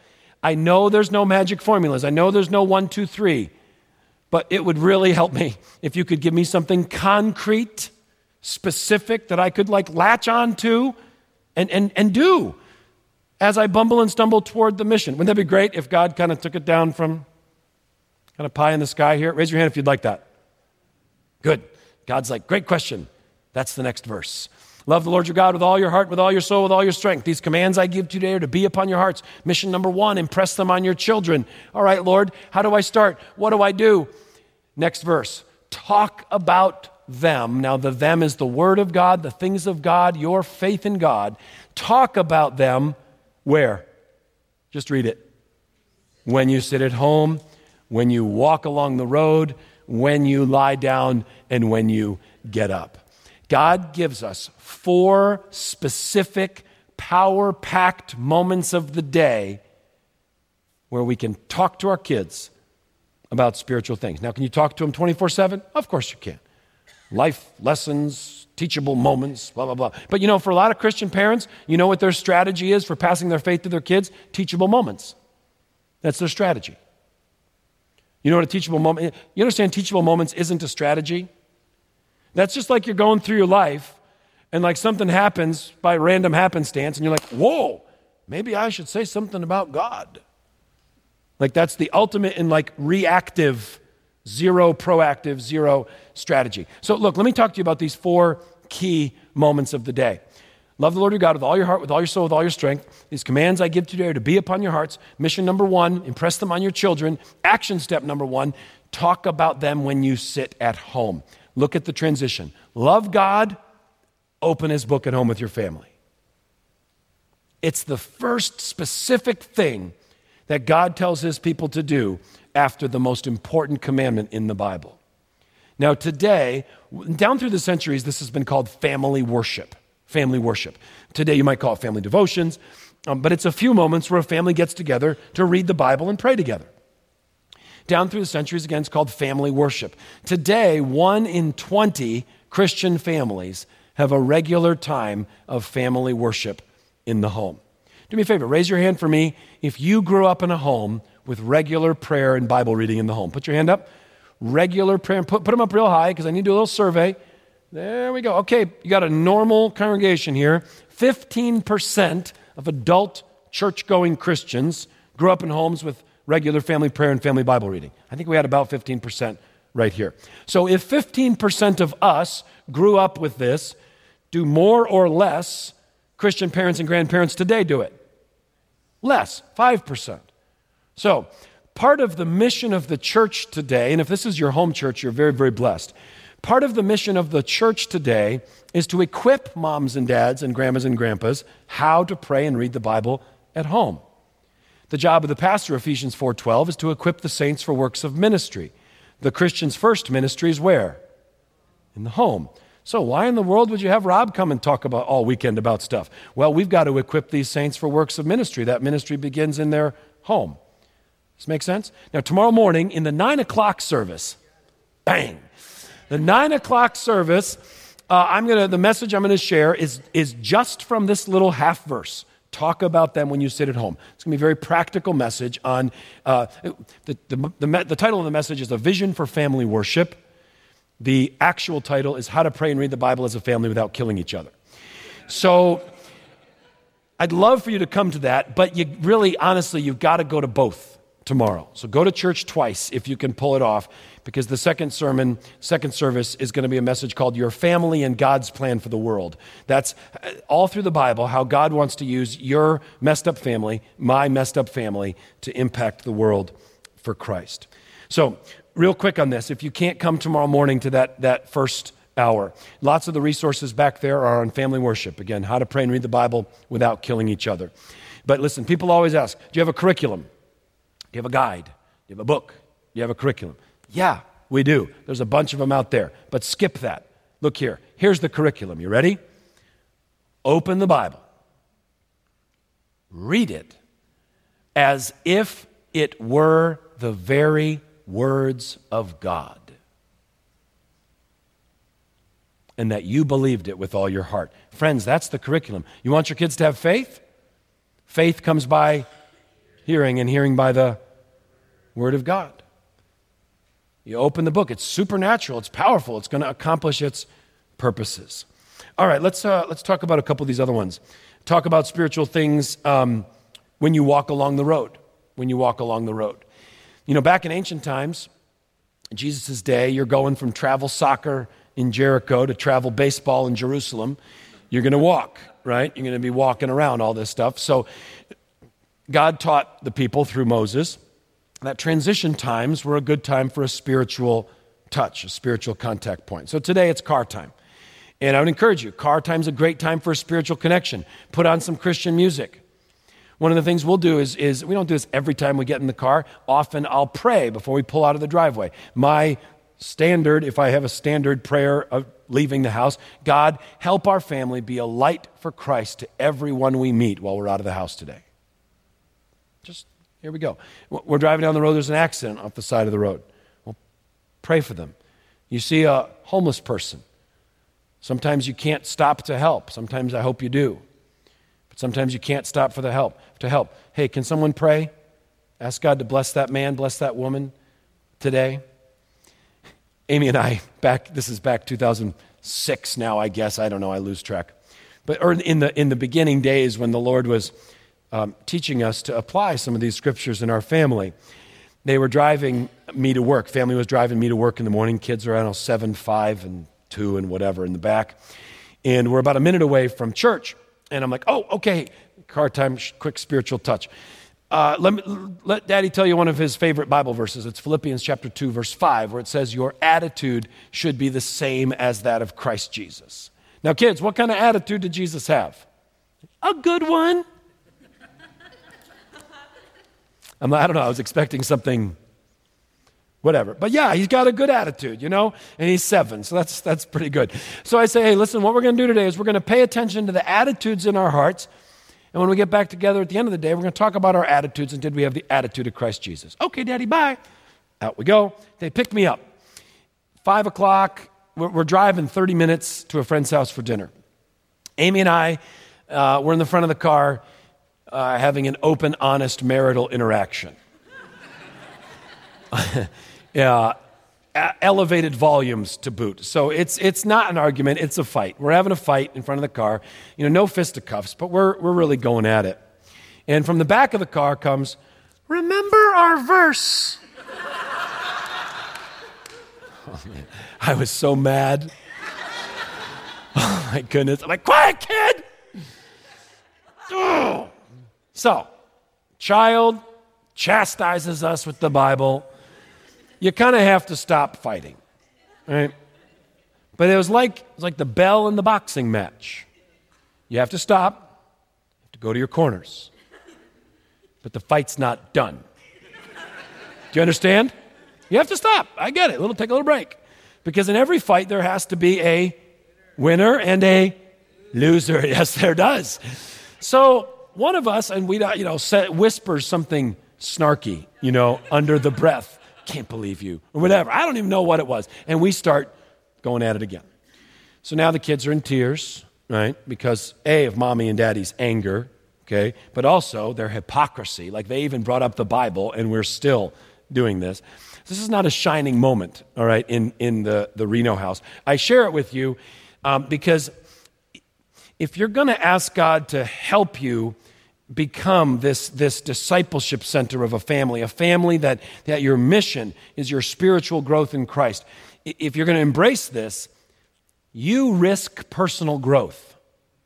I know there's no magic formulas. I know there's no one, two, three. But it would really help me if you could give me something concrete, specific that I could like latch on to and, and, and do as I bumble and stumble toward the mission. Wouldn't that be great if God kind of took it down from kind of pie in the sky here? Raise your hand if you'd like that. Good. God's like, great question. That's the next verse. Love the Lord your God with all your heart, with all your soul, with all your strength. These commands I give to you today are to be upon your hearts. Mission number one, impress them on your children. All right, Lord, how do I start? What do I do? Next verse, talk about them. Now the them is the word of God, the things of God, your faith in God. Talk about them where? Just read it. When you sit at home, when you walk along the road, when you lie down, and when you get up. God gives us four specific, power-packed moments of the day where we can talk to our kids about spiritual things. Now, can you talk to them twenty-four seven? Of course you can. Life lessons, teachable moments, blah, blah, blah. But you know, for a lot of Christian parents, you know what their strategy is for passing their faith to their kids? Teachable moments. That's their strategy. You know what a teachable moment, you understand teachable moments isn't a strategy? That's just like you're going through your life and like something happens by random happenstance and you're like, whoa, maybe I should say something about God. Like that's the ultimate in like reactive, zero proactive, zero strategy. So look, let me talk to you about these four key moments of the day. Love the Lord your God with all your heart, with all your soul, with all your strength. These commands I give today are to be upon your hearts. Mission number one, impress them on your children. Action step number one, talk about them when you sit at home. Look at the transition. Love God, open his book at home with your family. It's the first specific thing that God tells his people to do after the most important commandment in the Bible. Now today, down through the centuries, this has been called family worship. Family worship. Today you might call it family devotions, um, but it's a few moments where a family gets together to read the Bible and pray together. Down through the centuries, again, it's called family worship. Today, one in twenty Christian families have a regular time of family worship in the home. Do me a favor, raise your hand for me if you grew up in a home with regular prayer and Bible reading in the home. Put your hand up. Regular prayer. Put, put them up real high because I need to do a little survey. There we go. Okay, you got a normal congregation here. fifteen percent of adult church-going Christians grew up in homes with regular family prayer and family Bible reading. I think we had about fifteen percent right here. So if fifteen percent of us grew up with this, do more or less Christian parents and grandparents today do it? Less, five percent. So part of the mission of the church today, and if this is your home church, you're very, very blessed. Part of the mission of the church today is to equip moms and dads and grandmas and grandpas how to pray and read the Bible at home. The job of the pastor, Ephesians four twelve, is to equip the saints for works of ministry. The Christian's first ministry is where? In the home. So why in the world would you have Rob come and talk about all weekend about stuff? Well, we've got to equip these saints for works of ministry. That ministry begins in their home. Does this make sense? Now, tomorrow morning in the nine o'clock service, bang, the nine o'clock service, uh, I'm gonna. The message I'm going to share is, is just from this little half verse. Talk about them when you sit at home. It's going to be a very practical message on, uh, the, the, the, the title of the message is A Vision for Family Worship. The actual title is How to Pray and Read the Bible as a Family Without Killing Each Other. So I'd love for you to come to that, but you really, honestly, you've got to go to both tomorrow. So go to church twice if you can pull it off, because the second sermon, second service is going to be a message called Your Family and God's Plan for the World. That's all through the Bible, how God wants to use your messed up family, my messed up family, to impact the world for Christ. So real quick on this, if you can't come tomorrow morning to that, that first hour, lots of the resources back there are on family worship. Again, how to pray and read the Bible without killing each other. But listen, people always ask, do you have a curriculum? Do you have a guide? Do you have a book? Do you have a curriculum? Yeah, we do. There's a bunch of them out there. But skip that. Look here. Here's the curriculum. You ready? Open the Bible. Read it as if it were the very words of God, and that you believed it with all your heart. Friends, that's the curriculum. You want your kids to have faith? Faith comes by hearing, and hearing by the Word of God. You open the book. It's supernatural. It's powerful. It's going to accomplish its purposes. All right, let's uh, let's talk about a couple of these other ones. Talk about spiritual things um, when you walk along the road. When you walk along the road. You know, back in ancient times, in Jesus' day, you're going from travel soccer in Jericho to travel baseball in Jerusalem. You're going to walk, right? You're going to be walking around all this stuff. So God taught the people through Moses that transition times were a good time for a spiritual touch, a spiritual contact point. So today it's car time. And I would encourage you, car time's a great time for a spiritual connection. Put on some Christian music. One of the things we'll do is, is we don't do this every time we get in the car. Often I'll pray before we pull out of the driveway. My standard, if I have a standard prayer of leaving the house, God, help our family be a light for Christ to everyone we meet while we're out of the house today. Just, here we go. We're driving down the road, there's an accident off the side of the road. Well, pray for them. You see a homeless person. Sometimes you can't stop to help. Sometimes I hope you do. But sometimes you can't stop for the help, to help. Hey, can someone pray? Ask God to bless that man, bless that woman today. Amy and I, back, this is back two thousand six now, I guess. I don't know, I lose track. But or in the in the beginning days when the Lord was um, teaching us to apply some of these scriptures in our family, they were driving me to work. Family was driving me to work in the morning. Kids are, I don't know, seven, five, and two, and whatever in the back. And we're about a minute away from church. And I'm like, oh, okay, car time, quick spiritual touch. Uh, let, me, let Daddy tell you one of his favorite Bible verses. It's Philippians chapter two, verse five, where it says, your attitude should be the same as that of Christ Jesus. Now, kids, what kind of attitude did Jesus have? A good one. I'm, I don't know, I was expecting something, whatever. But yeah, he's got a good attitude, you know, and he's seven, so that's that's pretty good. So I say, hey, listen, what we're going to do today is we're going to pay attention to the attitudes in our hearts. And when we get back together at the end of the day, we're going to talk about our attitudes and did we have the attitude of Christ Jesus. Okay, Daddy, bye. Out we go. They pick me up. Five o'clock, we're, we're driving thirty minutes to a friend's house for dinner. Amy and I, uh, we're in the front of the car uh, having an open, honest marital interaction. Yeah, elevated volumes to boot. So it's it's not an argument, it's a fight. We're having a fight in front of the car. You know, no fisticuffs, but we're we're really going at it. And from the back of the car comes, remember our verse. Oh, man. I was so mad. Oh, my goodness. I'm like, quiet, kid! Oh. So, child chastises us with the Bible. You kind of have to stop fighting, right? But it was like it was like the bell in the boxing match. You have to stop, you have to go to your corners. But the fight's not done. Do you understand? You have to stop. I get it. It'll take a little break. Because in every fight, there has to be a winner and a loser. Yes, there does. So one of us, and we, you know, whispers something snarky, you know, under the breath. Can't believe you, or whatever. I don't even know what it was. And we start going at it again. So now the kids are in tears, right? Because A, of mommy and daddy's anger, okay? But also their hypocrisy. Like they even brought up the Bible and we're still doing this. This is not a shining moment, all right, in, in the, the Reno house. I share it with you um, because if you're going to ask God to help you become this, this discipleship center of a family, a family that, that your mission is your spiritual growth in Christ. If you're going to embrace this, you risk personal growth.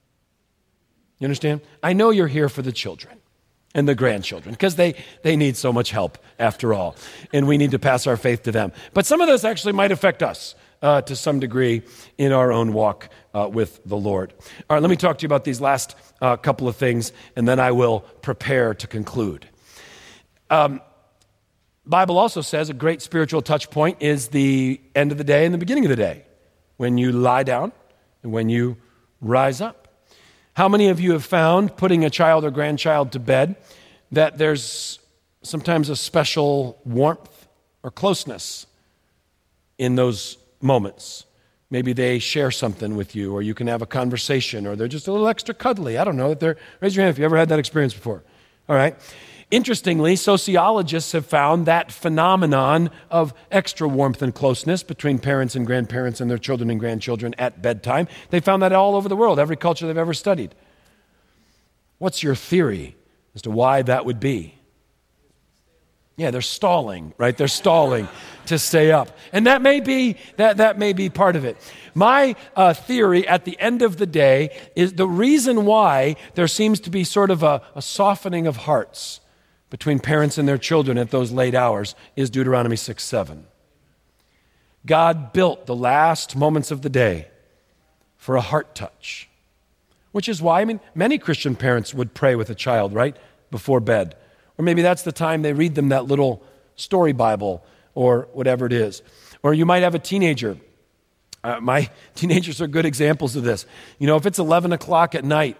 You understand? I know you're here for the children and the grandchildren because they, they need so much help after all, and we need to pass our faith to them. But some of this actually might affect us uh, to some degree in our own walk uh, with the Lord. All right, let me talk to you about these last A uh, couple of things, and then I will prepare to conclude. Um, Bible also says a great spiritual touch point is the end of the day and the beginning of the day, when you lie down and when you rise up. How many of you have found, putting a child or grandchild to bed, that there's sometimes a special warmth or closeness in those moments? Maybe they share something with you, or you can have a conversation, or they're just a little extra cuddly. I don't know. They're, raise your hand if you ever had that experience before. All right. Interestingly, sociologists have found that phenomenon of extra warmth and closeness between parents and grandparents and their children and grandchildren at bedtime. They found that all over the world, every culture they've ever studied. What's your theory as to why that would be? Yeah, they're stalling, right? They're stalling to stay up. And that may be that that may be part of it. My uh, theory at the end of the day is the reason why there seems to be sort of a, a softening of hearts between parents and their children at those late hours is Deuteronomy six seven. God built the last moments of the day for a heart touch, which is why, I mean, many Christian parents would pray with a child, right, before bed. Or maybe that's the time they read them that little story Bible or whatever it is. Or you might have a teenager. Uh, my teenagers are good examples of this. You know, if it's eleven o'clock at night,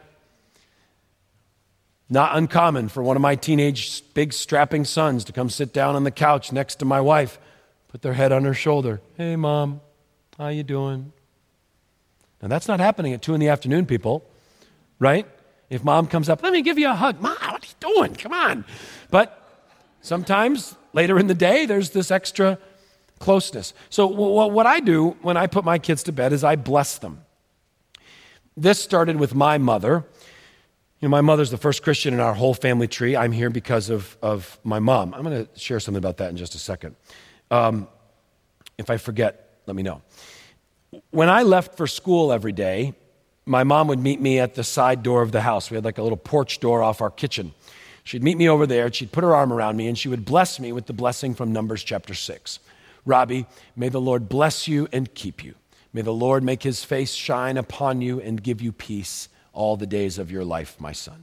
not uncommon for one of my teenage big strapping sons to come sit down on the couch next to my wife, put their head on her shoulder. Hey, Mom, how you doing? Now, that's not happening at two in the afternoon, people, right? If Mom comes up, let me give you a hug. Mom, what are you doing? Come on. But sometimes later in the day, there's this extra closeness. So w- what I do when I put my kids to bed is I bless them. This started with my mother. You know, my mother's the first Christian in our whole family tree. I'm here because of, of my mom. I'm going to share something about that in just a second. Um, if I forget, let me know. When I left for school every day, my mom would meet me at the side door of the house. We had like a little porch door off our kitchen. She'd meet me over there, and she'd put her arm around me, and she would bless me with the blessing from Numbers chapter six. Robbie, may the Lord bless you and keep you. May the Lord make his face shine upon you and give you peace all the days of your life, my son.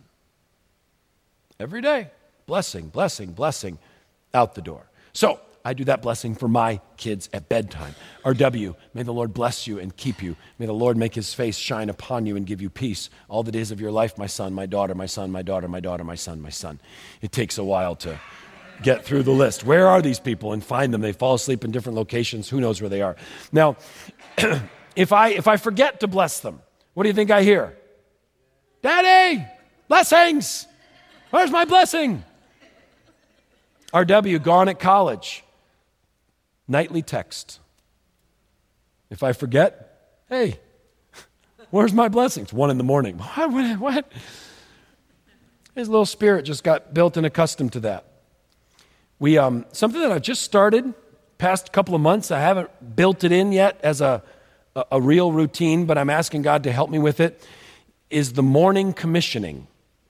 Every day, blessing, blessing, blessing, out the door. So I do that blessing for my kids at bedtime. R W, may the Lord bless you and keep you. May the Lord make his face shine upon you and give you peace all the days of your life, my son, my daughter, my son, my daughter, my daughter, my son, my son. It takes a while to get through the list. Where are these people? And find them. They fall asleep in different locations. Who knows where they are? Now, if I if I forget to bless them, what do you think I hear? Daddy, blessings. Where's my blessing? R W, gone at college. Nightly text. If I forget, hey, where's my blessings? One in the morning. What? What? What? His little spirit just got built and accustomed to that. We um, something that I've just started, past couple of months. I haven't built it in yet as a, a, a real routine, but I'm asking God to help me with it, is the morning commissioning.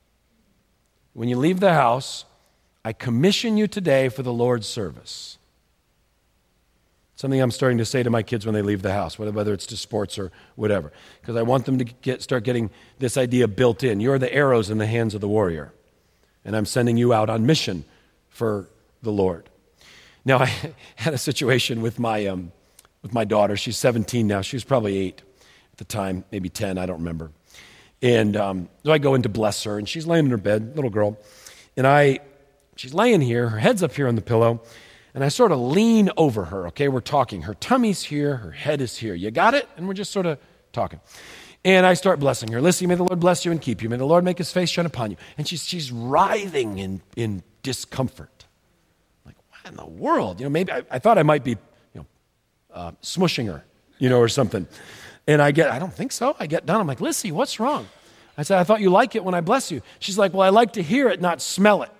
When you leave the house, I commission you today for the Lord's service. Something I'm starting to say to my kids when they leave the house, whether it's to sports or whatever, because I want them to get, start getting this idea built in. You're the arrows in the hands of the warrior, and I'm sending you out on mission for the Lord. Now, I had a situation with my um, with my daughter. She's seventeen now. She was probably eight at the time, maybe ten, I don't remember. And um, so I go in to bless her, and she's laying in her bed, little girl, and I, she's laying here, her head's up here on the pillow, and I sort of lean over her, okay? We're talking. Her tummy's here, her head is here. You got it? And we're just sort of talking. And I start blessing her. Listen, may the Lord bless you and keep you. May the Lord make his face shine upon you. And she's she's writhing in, in discomfort. Like, what in the world? You know, maybe I, I thought I might be, you know, uh, smushing her, you know, or something. And I get, I don't think so. I get done. I'm like, Lissy, what's wrong? I said, I thought you like it when I bless you. She's like, well, I like to hear it, not smell it.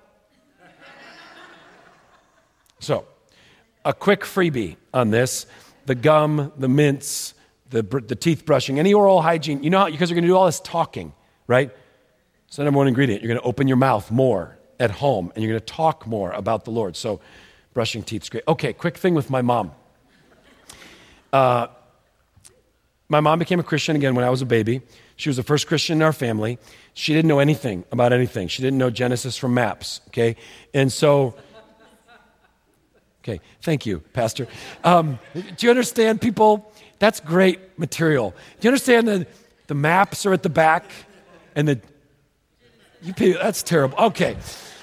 So, a quick freebie on this, the gum, the mints, the the teeth brushing, any oral hygiene, you know how, because you're going to do all this talking, right? So number one ingredient, you're going to open your mouth more at home, and you're going to talk more about the Lord. So brushing teeth is great. Okay, quick thing with my mom. Uh, my mom became a Christian again when I was a baby. She was the first Christian in our family. She didn't know anything about anything. She didn't know Genesis from maps, okay? And so... Okay, thank you, Pastor. Um, do you understand, people? That's great material. Do you understand that the maps are at the back and the you pay, that's terrible. Okay.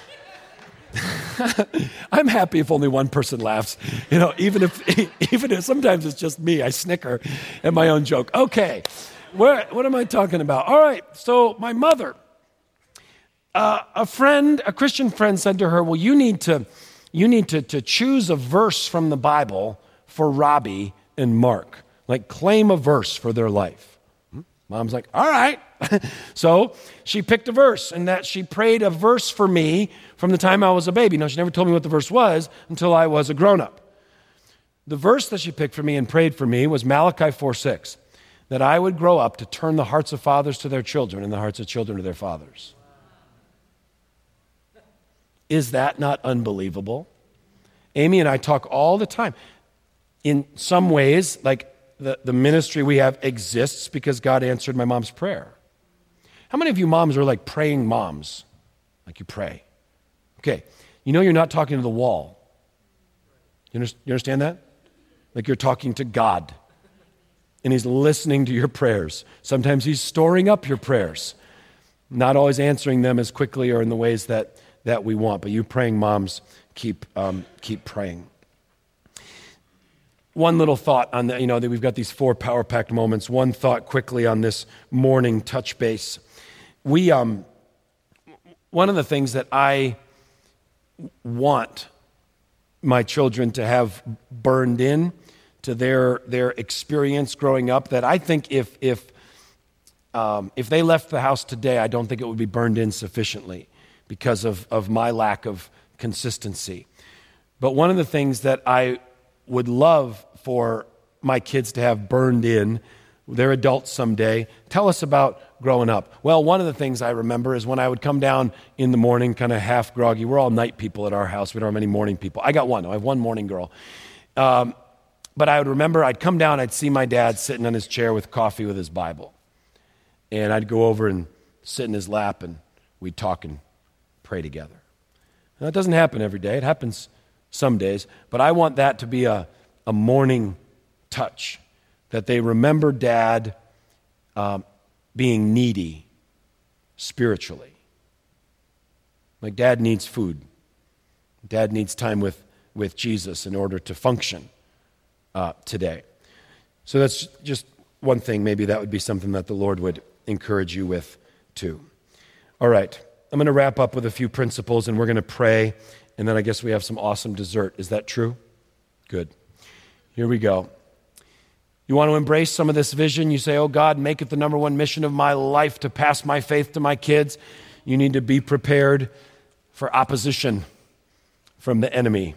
I'm happy if only one person laughs. You know, even if even if sometimes it's just me, I snicker at my own joke. Okay. Where, what am I talking about? All right. So my mother, uh, a friend, a Christian friend said to her, well, you need to, you need to, to choose a verse from the Bible for Robbie and Mark. Like claim a verse for their life. Mom's like, all right. So she picked a verse, and that she prayed a verse for me from the time I was a baby. Now, she never told me what the verse was until I was a grown-up. The verse that she picked for me and prayed for me was Malachi four six, that I would grow up to turn the hearts of fathers to their children and the hearts of children to their fathers. Is that not unbelievable? Amy and I talk all the time. In some ways, like the, the ministry we have exists because God answered my mom's prayer. How many of you moms are like praying moms? Like you pray. Okay, you know you're not talking to the wall. You understand that? Like you're talking to God. And he's listening to your prayers. Sometimes he's storing up your prayers. Not always answering them as quickly or in the ways that, that we want. But you praying moms, keep um, keep praying. One little thought on the, you know, that we've got these four power-packed moments. One thought quickly on this morning touch base. We, um, one of the things that I want my children to have burned in to their their experience growing up, that I think if if um, if they left the house today, I don't think it would be burned in sufficiently because of, of my lack of consistency. But one of the things that I would love for my kids to have burned in, they're adults someday, tell us about growing up. Well, one of the things I remember is when I would come down in the morning, kind of half groggy. We're all night people at our house. We don't have many morning people. I got one. I have one morning girl. Um, but I would remember I'd come down, I'd see my dad sitting on his chair with coffee with his Bible. And I'd go over and sit in his lap and we'd talk and pray together. Now, that doesn't happen every day. It happens some days. But I want that to be a, a morning touch, that they remember Dad um, being needy spiritually. Like Dad needs food. Dad needs time with, with Jesus in order to function uh, today. So that's just one thing. Maybe that would be something that the Lord would encourage you with too. All right. I'm going to wrap up with a few principles and we're going to pray, and then I guess we have some awesome dessert. Is that true? Good. Here we go. You want to embrace some of this vision? You say, oh God, make it the number one mission of my life to pass my faith to my kids. You need to be prepared for opposition from the enemy.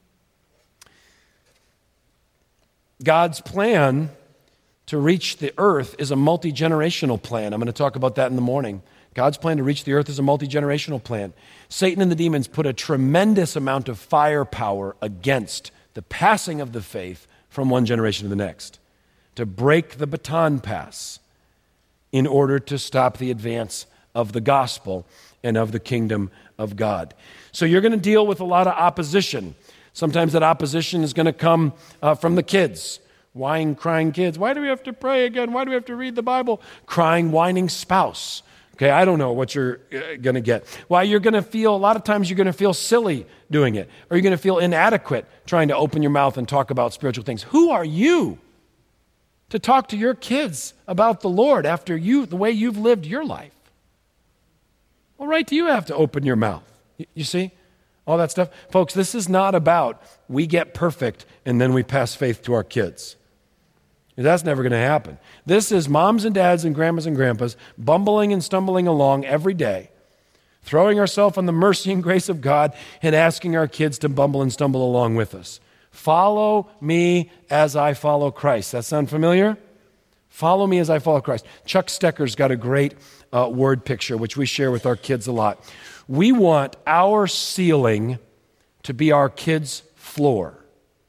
God's plan to reach the earth is a multi-generational plan. I'm going to talk about that in the morning. God's plan to reach the earth is a multi-generational plan. Satan and the demons put a tremendous amount of firepower against the passing of the faith from one generation to the next, to break the baton pass in order to stop the advance of the gospel and of the kingdom of God. So you're going to deal with a lot of opposition. Sometimes that opposition is going to come uh, from the kids. Whining, crying kids. Why do we have to pray again? Why do we have to read the Bible? Crying, whining spouse. Okay, I don't know what you're uh, going to get. Why you're going to feel, a lot of times you're going to feel silly doing it. Or you're going to feel inadequate trying to open your mouth and talk about spiritual things. Who are you to talk to your kids about the Lord after you, the way you've lived your life? What right do you have to open your mouth? You, you see? All that stuff. Folks, this is not about we get perfect and then we pass faith to our kids. That's never going to happen. This is moms and dads and grandmas and grandpas bumbling and stumbling along every day, throwing ourselves on the mercy and grace of God and asking our kids to bumble and stumble along with us. Follow me as I follow Christ. That sound familiar? Follow me as I follow Christ. Chuck Stecker's got a great uh, word picture, which we share with our kids a lot. We want our ceiling to be our kids' floor.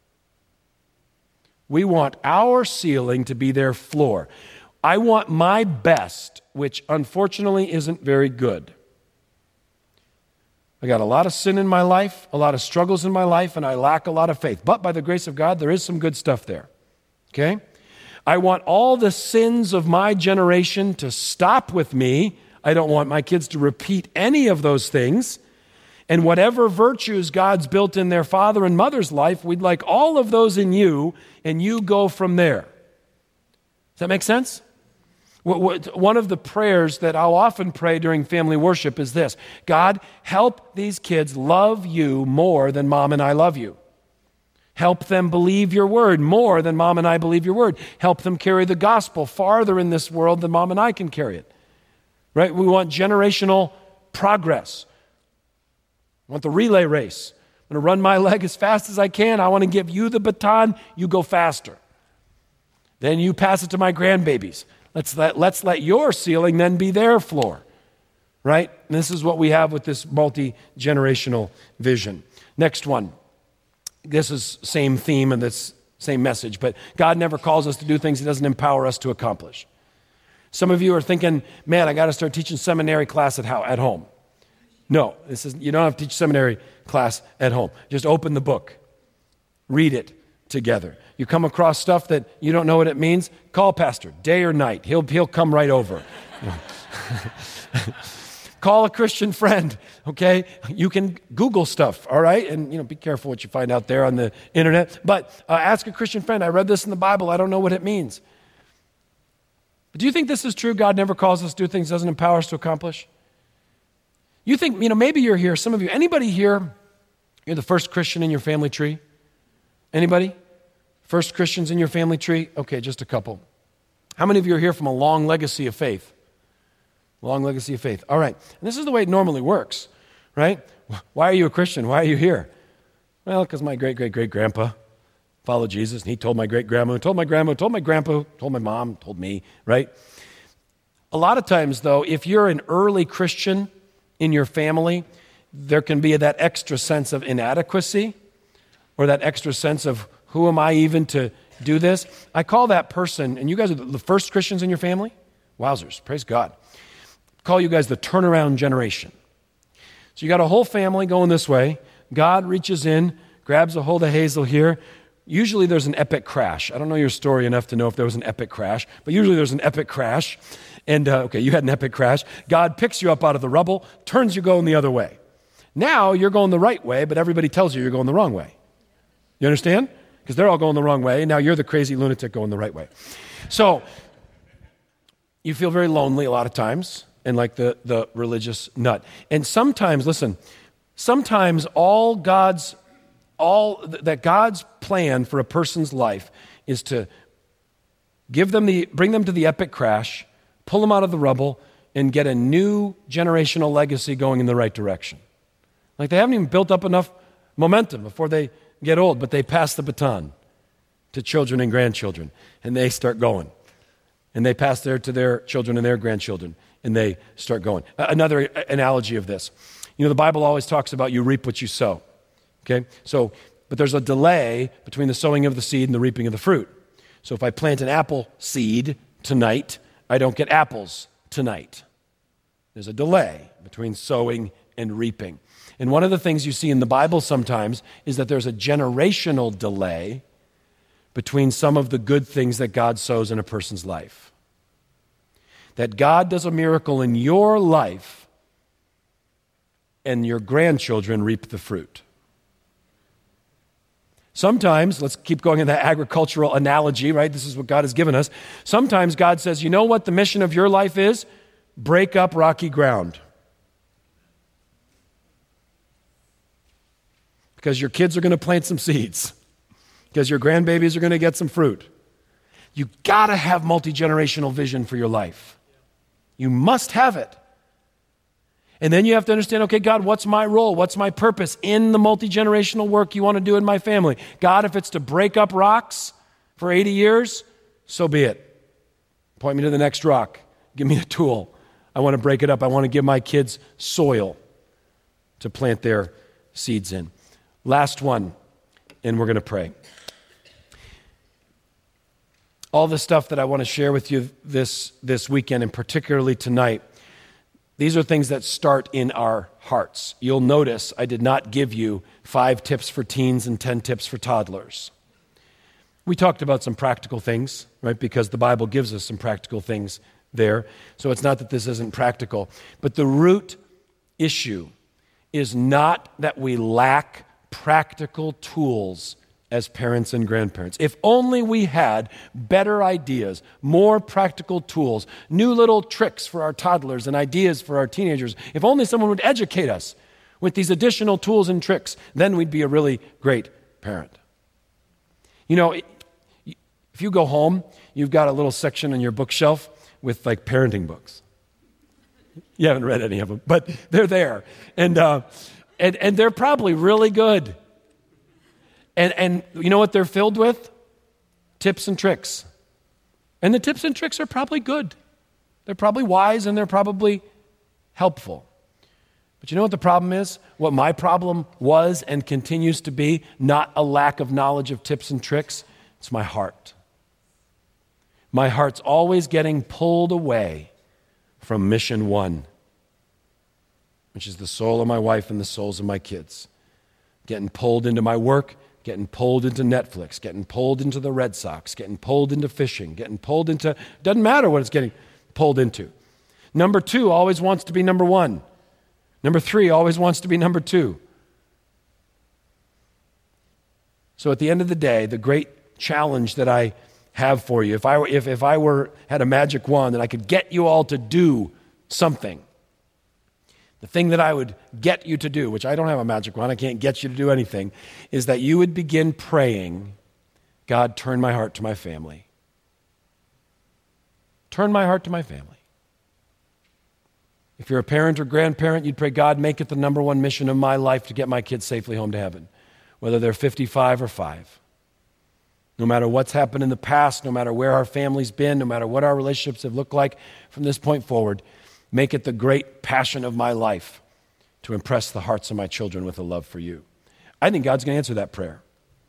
We want our ceiling to be their floor. I want my best, which unfortunately isn't very good. I got a lot of sin in my life, a lot of struggles in my life, and I lack a lot of faith. But by the grace of God, there is some good stuff there. Okay? I want all the sins of my generation to stop with me. I don't want my kids to repeat any of those things. And whatever virtues God's built in their father and mother's life, we'd like all of those in you, and you go from there. Does that make sense? One of the prayers that I'll often pray during family worship is this: God, help these kids love you more than mom and I love you. Help them believe your word more than mom and I believe your word. Help them carry the gospel farther in this world than mom and I can carry it. Right? We want generational progress. I want the relay race. I'm going to run my leg as fast as I can. I want to give you the baton. You go faster. Then you pass it to my grandbabies. Let's let, let's let your ceiling then be their floor. Right? And this is what we have with this multi-generational vision. Next one. This is same theme and this same message, but God never calls us to do things He doesn't empower us to accomplish. Some of you are thinking, man, I got to start teaching seminary class at how at home. No, this is you don't have to teach seminary class at home. Just open the book. Read it together. You come across stuff that you don't know what it means, call pastor, day or night. He'll, he'll come right over. Call a Christian friend, okay? You can Google stuff, all right? And, you know, be careful what you find out there on the internet. But uh, ask a Christian friend, I read this in the Bible, I don't know what it means. But do you think this is true? God never calls us to do things He doesn't empower us to accomplish? You think, you know, maybe you're here, some of you, anybody here, you're the first Christian in your family tree? Anybody? First Christians in your family tree? Okay, just a couple. How many of you are here from a long legacy of faith? Long legacy of faith. All right. And this is the way it normally works, right? Why are you a Christian? Why are you here? Well, because my great-great-great-grandpa followed Jesus, and he told my great-grandma, told my grandma, told my grandpa, told my mom, told me, right? A lot of times, though, if you're an early Christian in your family, there can be that extra sense of inadequacy or that extra sense of, who am I even to do this? I call that person, and you guys are the first Christians in your family? Wowzers, praise God. Call you guys the turnaround generation. So you got a whole family going this way. God reaches in, grabs a hold of Hazel here. Usually there's an epic crash. I don't know your story enough to know if there was an epic crash, but usually there's an epic crash. And, uh, okay, you had an epic crash. God picks you up out of the rubble, turns you going the other way. Now you're going the right way, but everybody tells you you're going the wrong way. You understand? Because they're all going the wrong way, and now you're the crazy lunatic going the right way. So you feel very lonely a lot of times. And like the, the religious nut. And sometimes, listen, sometimes all God's, all that God's plan for a person's life is to give them the, bring them to the epic crash, pull them out of the rubble, and get a new generational legacy going in the right direction. Like they haven't even built up enough momentum before they get old, but they pass the baton to children and grandchildren, and they start going. And they pass there to their children and their grandchildren. And they start going. Another analogy of this. You know, the Bible always talks about you reap what you sow. Okay? So, but there's a delay between the sowing of the seed and the reaping of the fruit. So if I plant an apple seed tonight, I don't get apples tonight. There's a delay between sowing and reaping. And one of the things you see in the Bible sometimes is that there's a generational delay between some of the good things that God sows in a person's life. That God does a miracle in your life and your grandchildren reap the fruit. Sometimes, let's keep going in that agricultural analogy, right? This is what God has given us. Sometimes God says, you know what the mission of your life is? Break up rocky ground. Because your kids are going to plant some seeds. Because your grandbabies are going to get some fruit. You got to have multi-generational vision for your life. You must have it. And then you have to understand, okay, God, what's my role? What's my purpose in the multi-generational work you want to do in my family? God, if it's to break up rocks for eighty years, so be it. Point me to the next rock. Give me a tool. I want to break it up. I want to give my kids soil to plant their seeds in. Last one, and we're going to pray. All the stuff that I want to share with you this, this weekend, and particularly tonight, these are things that start in our hearts. You'll notice I did not give you five tips for teens and ten tips for toddlers. We talked about some practical things, right? Because the Bible gives us some practical things there. So it's not that this isn't practical. But the root issue is not that we lack practical tools as parents and grandparents. If only we had better ideas, more practical tools, new little tricks for our toddlers and ideas for our teenagers. If only someone would educate us with these additional tools and tricks, then we'd be a really great parent. You know, if you go home, you've got a little section on your bookshelf with like parenting books. You haven't read any of them, but they're there. And uh, and and they're probably really good. And and you know what they're filled with? Tips and tricks. And the tips and tricks are probably good. They're probably wise and they're probably helpful. But you know what the problem is? What my problem was and continues to be, not a lack of knowledge of tips and tricks, it's my heart. My heart's always getting pulled away from mission one, which is the soul of my wife and the souls of my kids. Getting pulled into my work, getting pulled into Netflix, getting pulled into the Red Sox, getting pulled into fishing, getting pulled into, doesn't matter what it's getting pulled into. Number two always wants to be number one. Number three always wants to be number two. So at the end of the day, the great challenge that I have for you, if I were, if, if I were had a magic wand and I could get you all to do something, the thing that I would get you to do, which I don't have a magic wand, I can't get you to do anything, is that you would begin praying, God, turn my heart to my family. Turn my heart to my family. If you're a parent or grandparent, you'd pray, God, make it the number one mission of my life to get my kids safely home to heaven, whether they're fifty-five or five. No matter what's happened in the past, no matter where our family's been, no matter what our relationships have looked like from this point forward, make it the great passion of my life to impress the hearts of my children with a love for you. I think God's going to answer that prayer.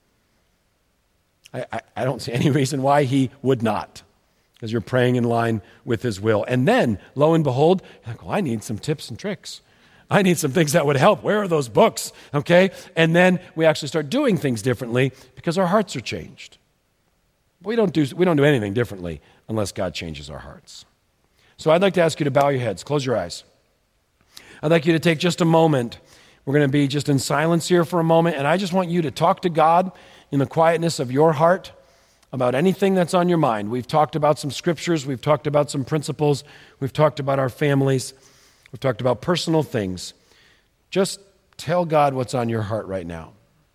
I, I, I don't see any reason why he would not, because you're praying in line with his will. And then, lo and behold, you're like, well, I need some tips and tricks. I need some things that would help. Where are those books? Okay? And then we actually start doing things differently because our hearts are changed. We don't do, we don't do anything differently unless God changes our hearts. So I'd like to ask you to bow your heads, close your eyes. I'd like you to take just a moment. We're going to be just in silence here for a moment, and I just want you to talk to God in the quietness of your heart about anything that's on your mind. We've talked about some scriptures, we've talked about some principles, we've talked about our families, we've talked about personal things. Just tell God what's on your heart right now.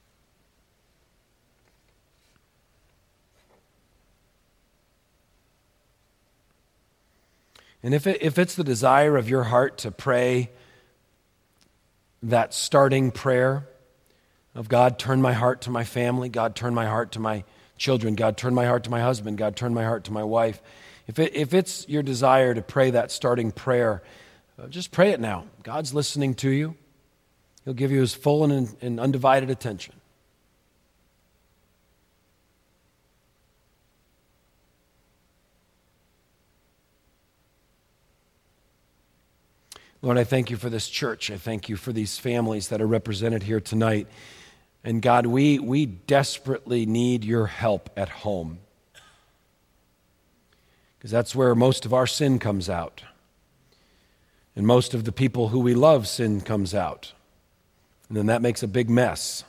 And if it, if it's the desire of your heart to pray that starting prayer of God, turn my heart to my family, God, turn my heart to my children, God, turn my heart to my husband, God, turn my heart to my wife. If it, if it's your desire to pray that starting prayer, uh, just pray it now. God's listening to you. He'll give you his full and, and undivided attention. Lord, I thank you for this church. I thank you for these families that are represented here tonight. And God, we, we desperately need your help at home, because that's where most of our sin comes out. And most of the people who we love, sin comes out. And then that makes a big mess.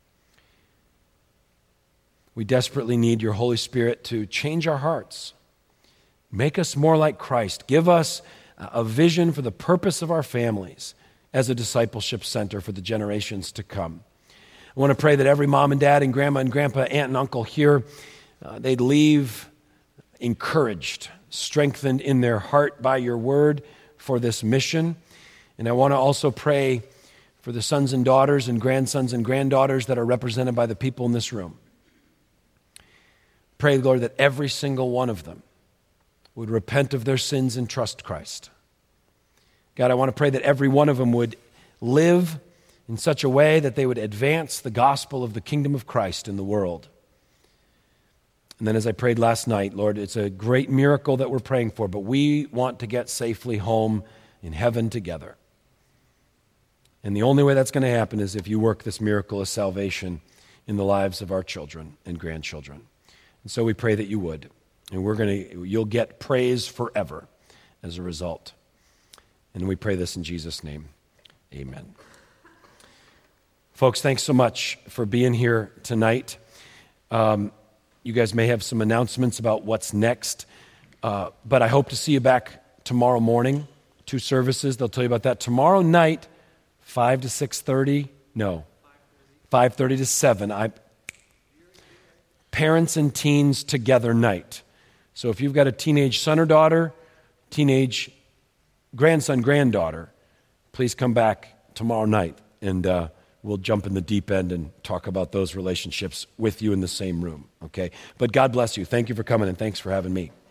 We desperately need your Holy Spirit to change our hearts. Make us more like Christ. Give us a vision for the purpose of our families as a discipleship center for the generations to come. I want to pray that every mom and dad and grandma and grandpa, aunt and uncle here, uh, they'd leave encouraged, strengthened in their heart by your word for this mission. And I want to also pray for the sons and daughters and grandsons and granddaughters that are represented by the people in this room. Pray, Lord, that every single one of them would repent of their sins and trust Christ. God, I want to pray that every one of them would live in such a way that they would advance the gospel of the kingdom of Christ in the world. And then as I prayed last night, Lord, it's a great miracle that we're praying for, but we want to get safely home in heaven together. And the only way that's going to happen is if you work this miracle of salvation in the lives of our children and grandchildren. And so we pray that you would. And we're going to, you'll get praise forever as a result. And we pray this in Jesus' name. Amen. Folks, thanks so much for being here tonight. Um, you guys may have some announcements about what's next, uh, but I hope to see you back tomorrow morning. Two services, they'll tell you about that. Tomorrow night, five to six thirty, no, five thirty to seven. I, parents and teens together night. So if you've got a teenage son or daughter, teenage grandson, granddaughter, please come back tomorrow night, and uh, we'll jump in the deep end and talk about those relationships with you in the same room, okay? But God bless you. Thank you for coming, and thanks for having me.